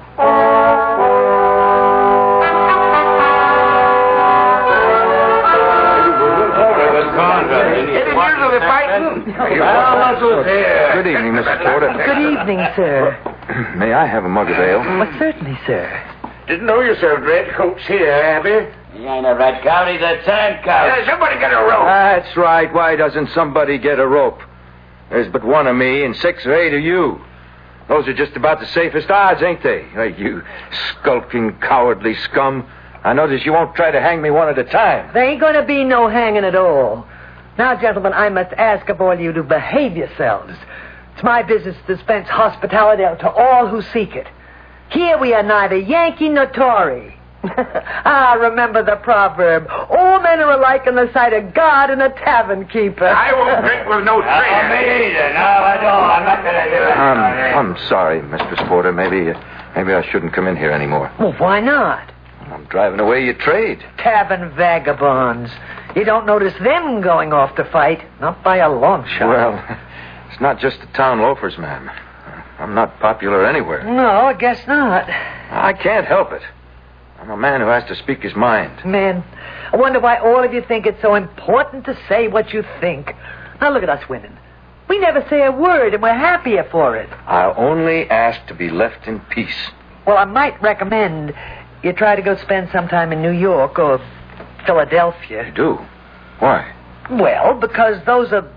Good evening, Mrs. Porter. Good evening, sir. May I have a mug of ale? Well, certainly, sir. Didn't know you served red coats here, Abby. He ain't a red coat, he's a tan coat. Yeah, somebody get a rope. That's right. Why doesn't somebody get a rope? There's but one of me and 6 or 8 of you. Those are just about the safest odds, ain't they? Hey, you skulking, cowardly scum. I notice you won't try to hang me one at a time. There ain't going to be no hanging at all. Now, gentlemen, I must ask of all you to behave yourselves. It's my business to dispense hospitality to all who seek it. Here we are neither Yankee nor Tory. Remember the proverb, all men are alike in the sight of God and a tavern keeper. I won't drink with no traitor. Me either. No, I don't. I'm not going to do it. I'm sorry, Mistress Porter. Maybe I shouldn't come in here anymore. Well, why not? I'm driving away your trade. Tavern vagabonds. You don't notice them going off to fight. Not by a long shot. Well, it's not just the town loafers, ma'am. I'm not popular anywhere. No, I guess not. I can't help it. I'm a man who has to speak his mind. Man, I wonder why all of you think it's so important to say what you think. Now look at us women. We never say a word, and we're happier for it. I only ask to be left in peace. Well, I might recommend you try to go spend some time in New York or Philadelphia. You do? Why? Well, because those are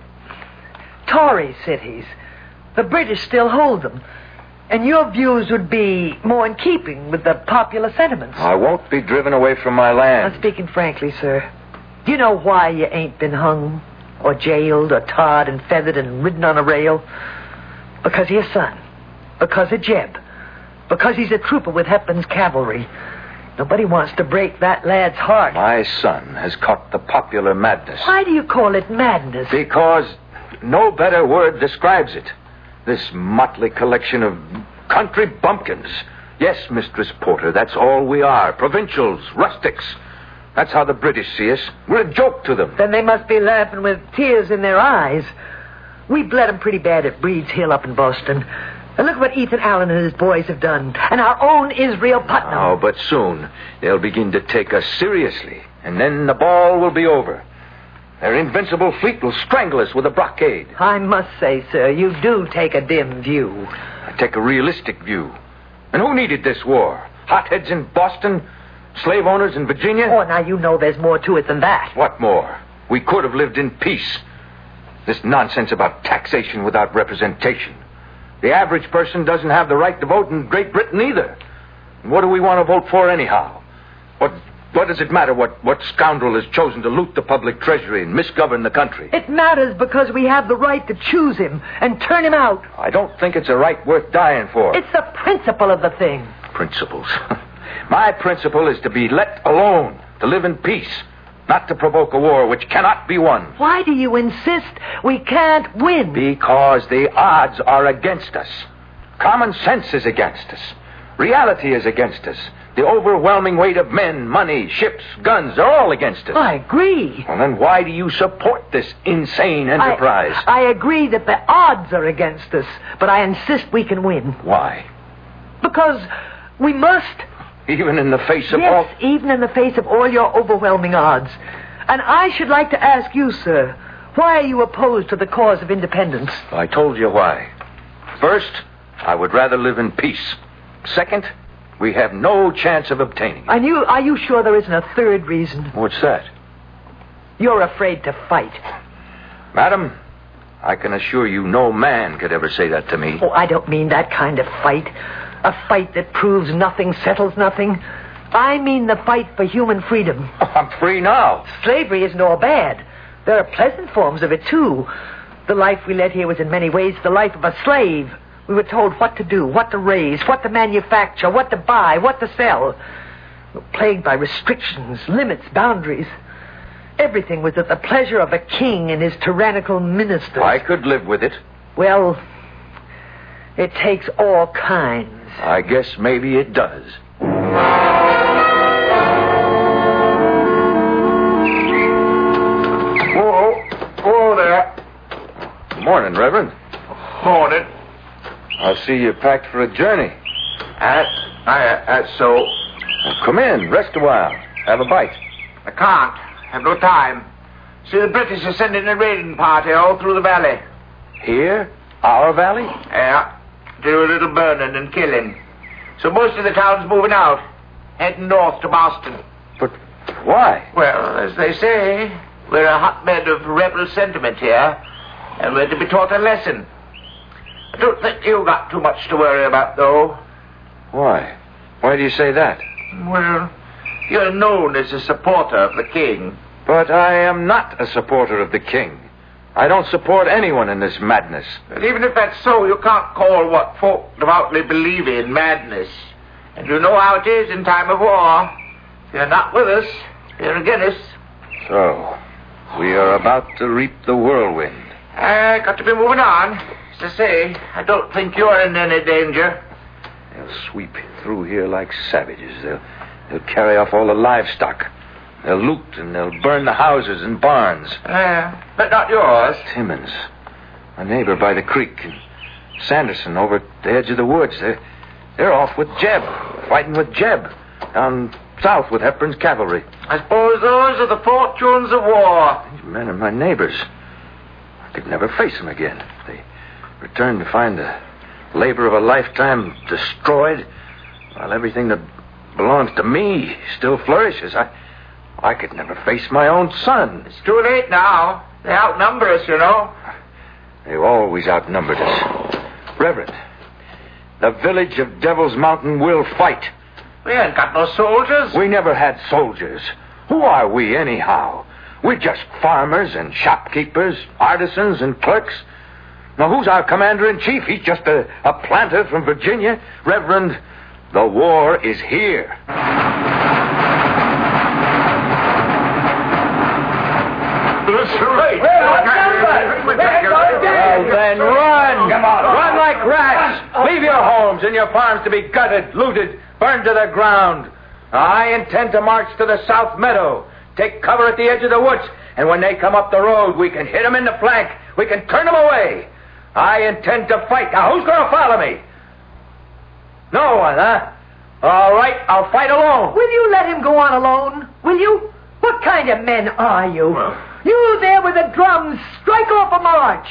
Tory cities. The British still hold them. And your views would be more in keeping with the popular sentiments. I won't be driven away from my land. I'm speaking frankly, sir. Do you know why you ain't been hung or jailed or tarred and feathered and ridden on a rail? Because of your son. Because of Jeb. Because he's a trooper with Hepburn's cavalry. Nobody wants to break that lad's heart. My son has caught the popular madness. Why do you call it madness? Because no better word describes it. This motley collection of country bumpkins. Yes, Mistress Porter, that's all we are. Provincials, rustics. That's how the British see us. We're a joke to them. Then they must be laughing with tears in their eyes. We bled them pretty bad at Breed's Hill up in Boston. And look what Ethan Allen and his boys have done. And our own Israel Putnam. Oh, but soon they'll begin to take us seriously. And then the ball will be over. Their invincible fleet will strangle us with a blockade. I must say, sir, you do take a dim view. I take a realistic view. And who needed this war? Hotheads in Boston? Slave owners in Virginia? Oh, now you know there's more to it than that. What more? We could have lived in peace. This nonsense about taxation without representation. The average person doesn't have the right to vote in Great Britain either. And what do we want to vote for anyhow? What does it matter what scoundrel has chosen to loot the public treasury and misgovern the country? It matters because we have the right to choose him and turn him out. I don't think it's a right worth dying for. It's the principle of the thing. Principles. My principle is to be let alone, to live in peace, not to provoke a war which cannot be won. Why do you insist we can't win? Because the odds are against us. Common sense is against us. Reality is against us. The overwhelming weight of men, money, ships, guns are all against us. I agree. Well, then why do you support this insane enterprise? I agree that the odds are against us, but I insist we can win. Why? Because we must. Even in the face of all... Yes, even in the face of all your overwhelming odds. And I should like to ask you, sir, why are you opposed to the cause of independence? I told you why. First, I would rather live in peace. Second, we have no chance of obtaining it. Are you sure there isn't a third reason? What's that? You're afraid to fight. Madam, I can assure you no man could ever say that to me. Oh, I don't mean that kind of fight. A fight that proves nothing, settles nothing. I mean the fight for human freedom. Oh, I'm free now. Slavery isn't all bad. There are pleasant forms of it, too. The life we led here was in many ways the life of a slave. We were told what to do, what to raise, what to manufacture, what to buy, what to sell. We were plagued by restrictions, limits, boundaries. Everything was at the pleasure of a king and his tyrannical ministers. I could live with it. Well, it takes all kinds. I guess maybe it does. Whoa there. Good morning, Reverend. Morning. I see you packed for a journey. So. Well, come in, rest a while. Have a bite. I can't. Have no time. See, the British are sending a raiding party all through the valley. Here? Our valley? Yeah. Do a little burning and killing. So most of the town's moving out, heading north to Boston. But why? Well, as they say, we're a hotbed of rebel sentiment here, and we're to be taught a lesson. I don't think you've got too much to worry about, though. Why? Why do you say that? Well, you're known as a supporter of the king. But I am not a supporter of the king. I don't support anyone in this madness. But even if that's so, you can't call what folk devoutly believe in madness. And you know how it is in time of war. If you're not with us, you're against us. So, we are about to reap the whirlwind. I got to be moving on. As I say, I don't think you're in any danger. They'll sweep through here like savages. They'll carry off all the livestock. They'll loot and they'll burn the houses and barns. But not yours. Timmons, my neighbor by the creek, and Sanderson over at the edge of the woods. They're off with Jeb, fighting with Jeb, down south with Hepburn's cavalry. I suppose those are the fortunes of war. These men are my neighbors. I could never face them again. They returned to find the labor of a lifetime destroyed. While everything that belongs to me still flourishes, I could never face my own son. It's too late now. They outnumber us, you know. They've always outnumbered us. Reverend, the village of Devil's Mountain will fight. We ain't got no soldiers. We never had soldiers. Who are we, anyhow? We're just farmers and shopkeepers, artisans and clerks. Now, who's our commander-in-chief? He's just a planter from Virginia. Reverend, the war is here. Well, then run! Come on. Run like rats! Leave your homes and your farms to be gutted, looted, burned to the ground. I intend to march to the South Meadow, take cover at the edge of the woods, and when they come up the road, we can hit them in the flank. We can turn them away. I intend to fight. Now, who's going to follow me? No one, huh? All right, I'll fight alone. Will you let him go on alone? Will you? What kind of men are you? You there with the drums, strike off a march.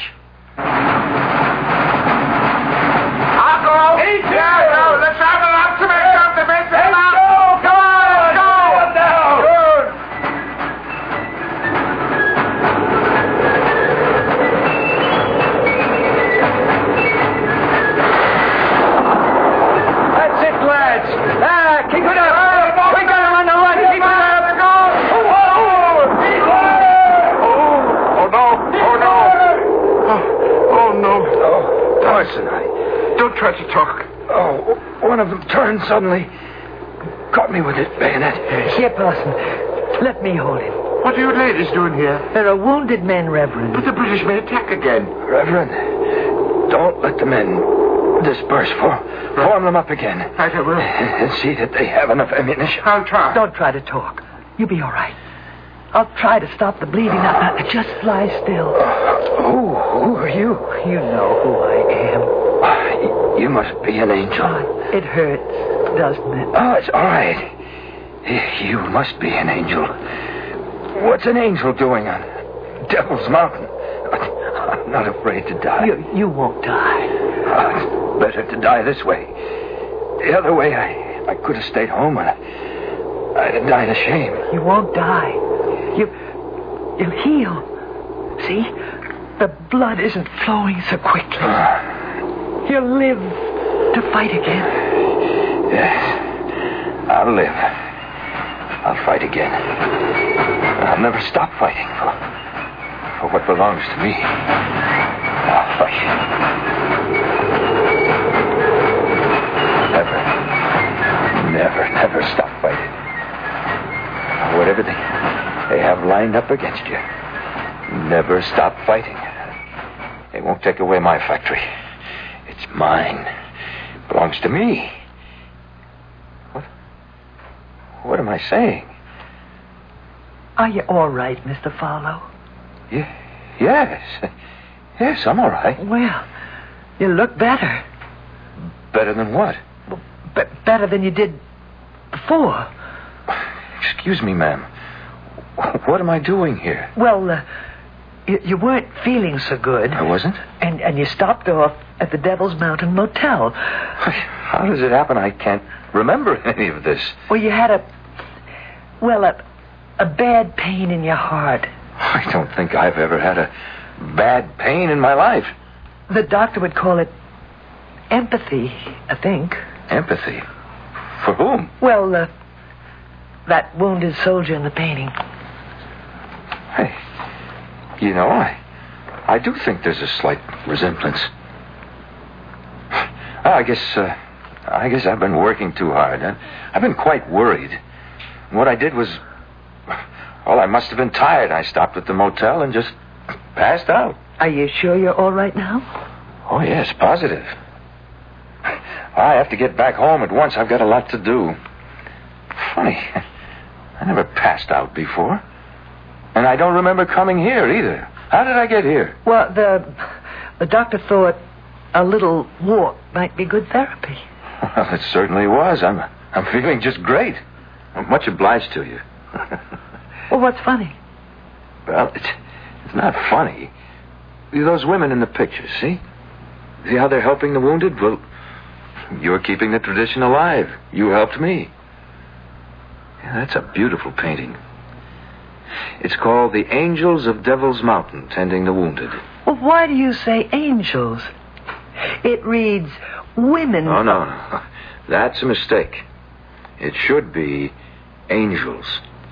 I'll go. Yeah, let's have a lot to make up the big thing. Let's go. Come on, let's go. Good. That's it, lads. Keep it up. We got him on the run. Keep it up. Parson, don't try to talk. Oh, one of them turned suddenly. Caught me with his bayonet. Here, Parson. Let me hold him. What are you ladies doing here? There are wounded men, Reverend. But the British may attack again. Reverend, don't let the men disperse. Form them up again. I will. And see that they have enough ammunition. I'll try. Don't try to talk. You'll be all right. I'll try to stop the bleeding. Now, just lie still. Who are you? You know who I am. You must be an angel. It hurts, doesn't it? Oh, it's all right. You must be an angel. What's an angel doing on Devil's Mountain? I'm not afraid to die. You won't die. It's better to die this way. The other way, I could have stayed home and I'd have died of shame. You won't die. You'll heal. See? The blood isn't flowing so quickly. You'll live to fight again. Yes. I'll live. I'll fight again. I'll never stop fighting for what belongs to me. I'll fight. Never stop fighting. Whatever they have lined up against you, never stop fighting. They won't take away my factory. It's mine. It belongs to me. What am I saying? Are you all right, Mr. Farlow? Yes, I'm all right. Well, you look better. Better than what? Better than you did before. Excuse me, ma'am. What am I doing here? Well, you weren't feeling so good. I wasn't? And you stopped off at the Devil's Mountain Motel. How does it happen? I can't remember any of this. Well, you had a bad pain in your heart. I don't think I've ever had a bad pain in my life. The doctor would call it empathy, I think. Empathy? For whom? Well, that wounded soldier in the painting. Hey, you know, I do think there's a slight resemblance. I guess I've been working too hard. I've been quite worried. What I did was, well, I must have been tired. I stopped at the motel and just passed out. Are you sure you're all right now? Oh, yes, positive. I have to get back home at once. I've got a lot to do. Funny. I never passed out before. And I don't remember coming here either. How did I get here? Well, the doctor thought a little walk might be good therapy. Well, it certainly was. I'm feeling just great. I'm much obliged to you. Well, what's funny? Well, it's not funny. Those women in the pictures, see? See how they're helping the wounded? Well, you're keeping the tradition alive. You helped me. Yeah, that's a beautiful painting. It's called The Angels of Devil's Mountain, Tending the Wounded. Well, why do you say angels? It reads women. Oh, no. That's a mistake. It should be angels.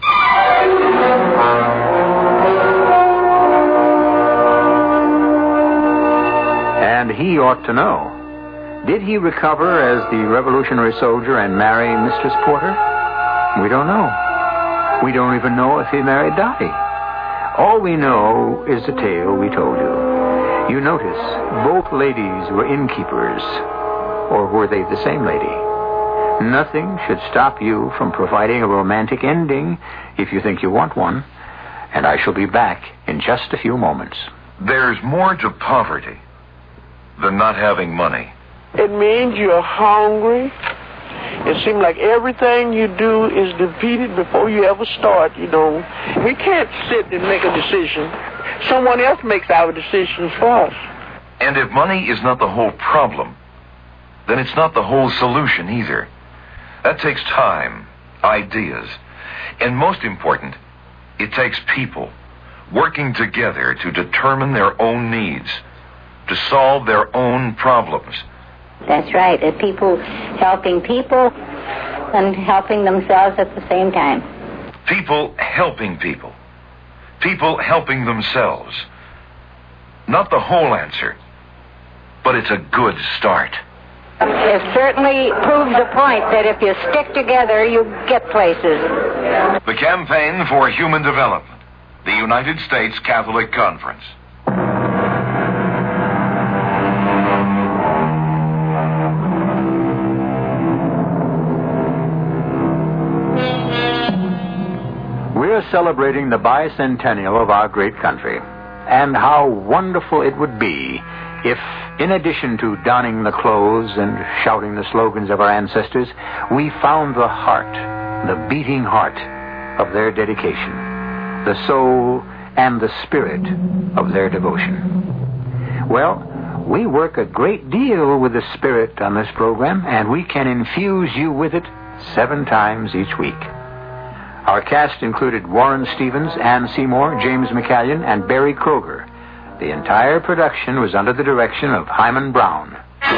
And he ought to know. Did he recover as the Revolutionary soldier and marry Mistress Porter? We don't know. We don't even know if he married Dottie. All we know is the tale we told you. You notice, both ladies were innkeepers. Or were they the same lady? Nothing should stop you from providing a romantic ending if you think you want one. And I shall be back in just a few moments. There's more to poverty than not having money. It means you're hungry. It seems like everything you do is defeated before you ever start, you know. We can't sit and make a decision. Someone else makes our decisions for us. And if money is not the whole problem, then it's not the whole solution either. That takes time, ideas, and most important, it takes people working together to determine their own needs, to solve their own problems. That's right. People helping people and helping themselves at the same time. People helping people. People helping themselves. Not the whole answer, but it's a good start. It certainly proves the point that if you stick together, you get places. The Campaign for Human Development, the United States Catholic Conference. We're celebrating the bicentennial of our great country. And how wonderful it would be if, in addition to donning the clothes and shouting the slogans of our ancestors, we found the heart, the beating heart of their dedication, the soul and the spirit of their devotion. Well, we work a great deal with the spirit on this program, and we can infuse you with it 7 times each week. Our cast included Warren Stevens, Ann Seymour, James McCallion, and Barry Kroger. The entire production was under the direction of Hyman Brown.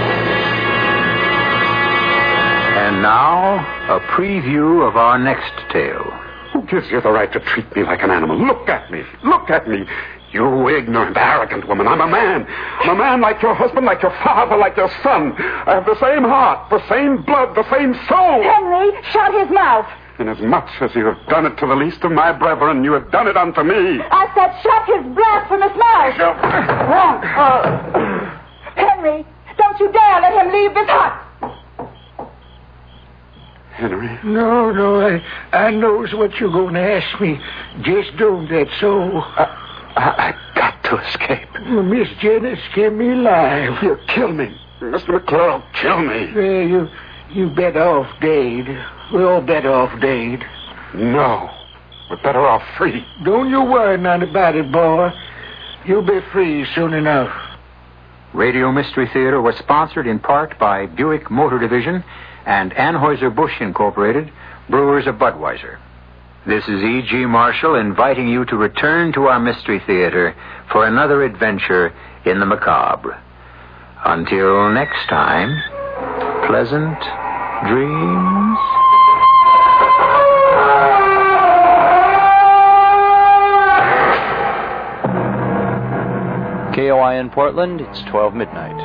And now, a preview of our next tale. Who gives you the right to treat me like an animal? Look at me. Look at me. You ignorant, arrogant woman. I'm a man. I'm a man like your husband, like your father, like your son. I have the same heart, the same blood, the same soul. Henry, shut his mouth. Inasmuch as you have done it to the least of my brethren, you have done it unto me. I said shut his blasphemous mouth. Henry, don't you dare let him leave this hut. Henry? No, I knows what you're going to ask me. Just don't that so. I got to escape. Well, Miss Janice kept me alive. You'll kill me. Mr. McClure, kill me. Well, you better off dead. We're all better off dead. No. We're better off free. Don't you worry none about it, boy. You'll be free soon enough. Radio Mystery Theater was sponsored in part by Buick Motor Division and Anheuser-Busch Incorporated, brewers of Budweiser. This is E.G. Marshall inviting you to return to our Mystery Theater for another adventure in the macabre. Until next time, pleasant dreams. KOI in Portland, it's 12 midnight.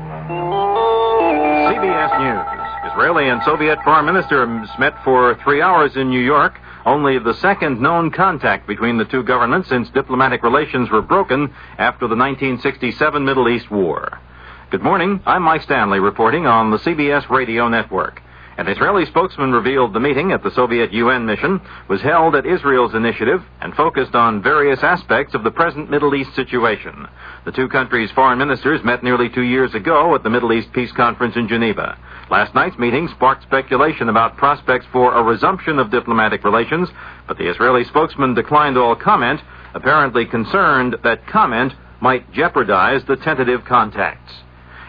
CBS News. Israeli and Soviet foreign ministers met for 3 hours in New York, only the second known contact between the two governments since diplomatic relations were broken after the 1967 Middle East War. Good morning, I'm Mike Stanley reporting on the CBS Radio Network. An Israeli spokesman revealed the meeting at the Soviet UN mission was held at Israel's initiative and focused on various aspects of the present Middle East situation. The two countries' foreign ministers met nearly 2 years ago at the Middle East Peace Conference in Geneva. Last night's meeting sparked speculation about prospects for a resumption of diplomatic relations, but the Israeli spokesman declined all comment, apparently concerned that comment might jeopardize the tentative contacts.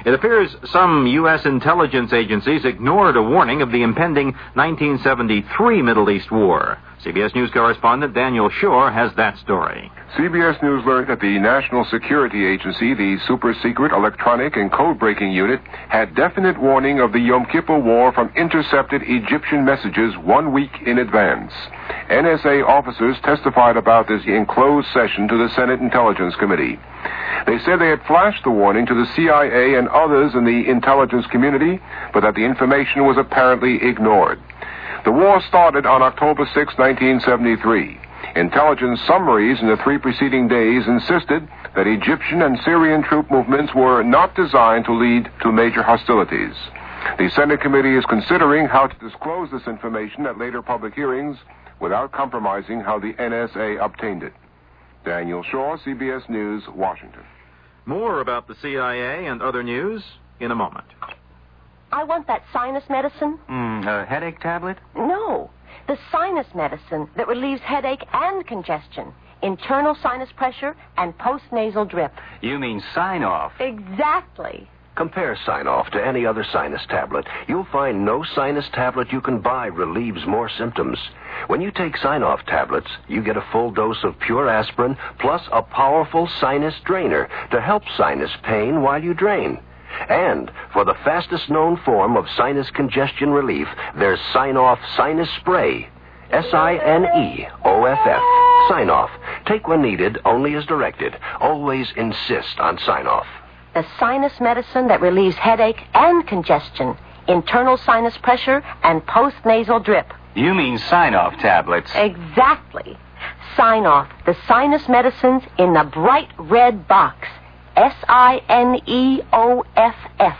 It appears some U.S. intelligence agencies ignored a warning of the impending 1973 Middle East war. CBS News correspondent Daniel Shore has that story. CBS News learned that the National Security Agency, the super-secret electronic and code-breaking unit, had definite warning of the Yom Kippur War from intercepted Egyptian messages 1 week in advance. NSA officers testified about this in closed session to the Senate Intelligence Committee. They said they had flashed the warning to the CIA and others in the intelligence community, but that the information was apparently ignored. The war started on October 6, 1973. Intelligence summaries in the 3 preceding days insisted that Egyptian and Syrian troop movements were not designed to lead to major hostilities. The Senate committee is considering how to disclose this information at later public hearings without compromising how the NSA obtained it. Daniel Shaw, CBS News, Washington. More about the CIA and other news in a moment. I want that sinus medicine. A headache tablet? No, the sinus medicine that relieves headache and congestion, internal sinus pressure, and postnasal drip. You mean Sign-Off? Exactly. Compare Sign-Off to any other sinus tablet. You'll find no sinus tablet you can buy relieves more symptoms. When you take Sign-Off tablets, you get a full dose of pure aspirin plus a powerful sinus drainer to help sinus pain while you drain. And for the fastest known form of sinus congestion relief, there's Sign-Off Sinus Spray. Signeoff. Sign-Off. Take when needed, only as directed. Always insist on Sign-Off. The sinus medicine that relieves headache and congestion, internal sinus pressure, and postnasal drip. You mean Sign-Off tablets? Exactly. Sign-Off, the sinus medicines in the bright red box. Signeoff.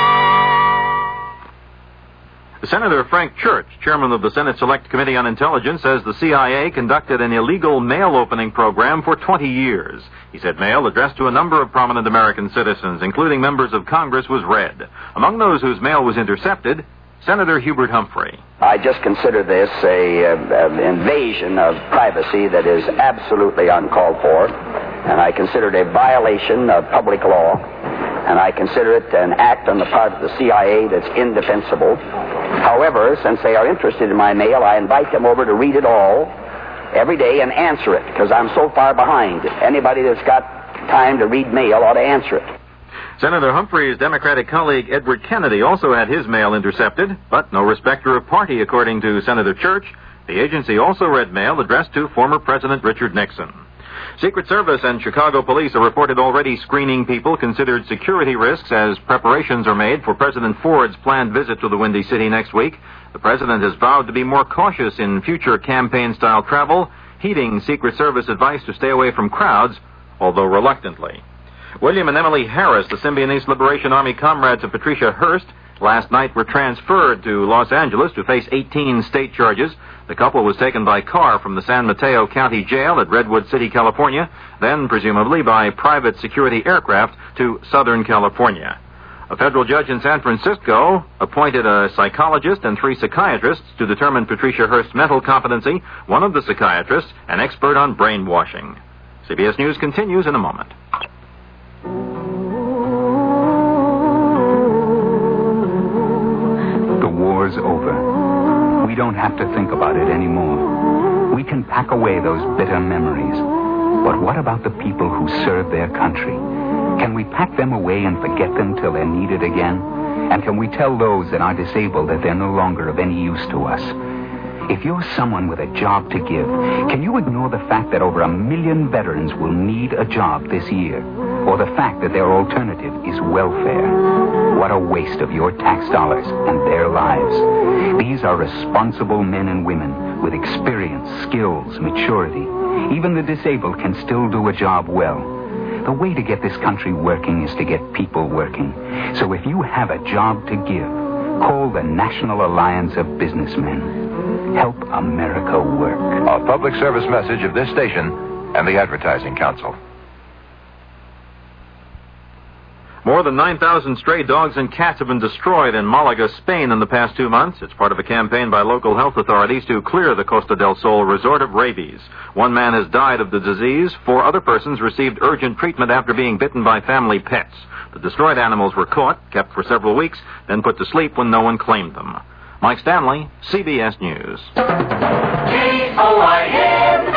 Senator Frank Church, chairman of the Senate Select Committee on Intelligence, says the CIA conducted an illegal mail opening program for 20 years. He said mail addressed to a number of prominent American citizens, including members of Congress, was read. Among those whose mail was intercepted, Senator Hubert Humphrey. I just consider this an invasion of privacy that is absolutely uncalled for, and I consider it a violation of public law, and I consider it an act on the part of the CIA that's indefensible. However, since they are interested in my mail, I invite them over to read it all every day and answer it, because I'm so far behind. Anybody that's got time to read mail ought to answer it. Senator Humphrey's Democratic colleague Edward Kennedy also had his mail intercepted, but no respecter of party, according to Senator Church. The agency also read mail addressed to former President Richard Nixon. Secret Service and Chicago police are reported already screening people considered security risks as preparations are made for President Ford's planned visit to the Windy City next week. The president has vowed to be more cautious in future campaign-style travel, heeding Secret Service advice to stay away from crowds, although reluctantly. William and Emily Harris, the Symbionese Liberation Army comrades of Patricia Hearst, last night were transferred to Los Angeles to face 18 state charges. The couple was taken by car from the San Mateo County Jail at Redwood City, California, then presumably by private security aircraft to Southern California. A federal judge in San Francisco appointed a psychologist and 3 psychiatrists to determine Patricia Hearst's mental competency. One of the psychiatrists, an expert on brainwashing. CBS News continues in a moment. The war's over. We don't have to think about it anymore. We can pack away those bitter memories. But what about the people who serve their country? Can we pack them away and forget them till they're needed again? And can we tell those that are disabled that they're no longer of any use to us? If you're someone with a job to give, can you ignore the fact that over 1 million veterans will need a job this year? Or the fact that their alternative is welfare? What a waste of your tax dollars and their lives. These are responsible men and women with experience, skills, maturity. Even the disabled can still do a job well. The way to get this country working is to get people working. So if you have a job to give, call the National Alliance of Businessmen. Help America work. A public service message of this station and the Advertising Council. More than 9,000 stray dogs and cats have been destroyed in Malaga, Spain in the past 2 months. It's part of a campaign by local health authorities to clear the Costa del Sol resort of rabies. 1 man has died of the disease. 4 other persons received urgent treatment after being bitten by family pets. The destroyed animals were caught, kept for several weeks, then put to sleep when no one claimed them. Mike Stanley, CBS News. G-O-I-N.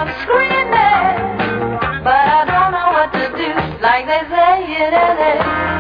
Like they say it,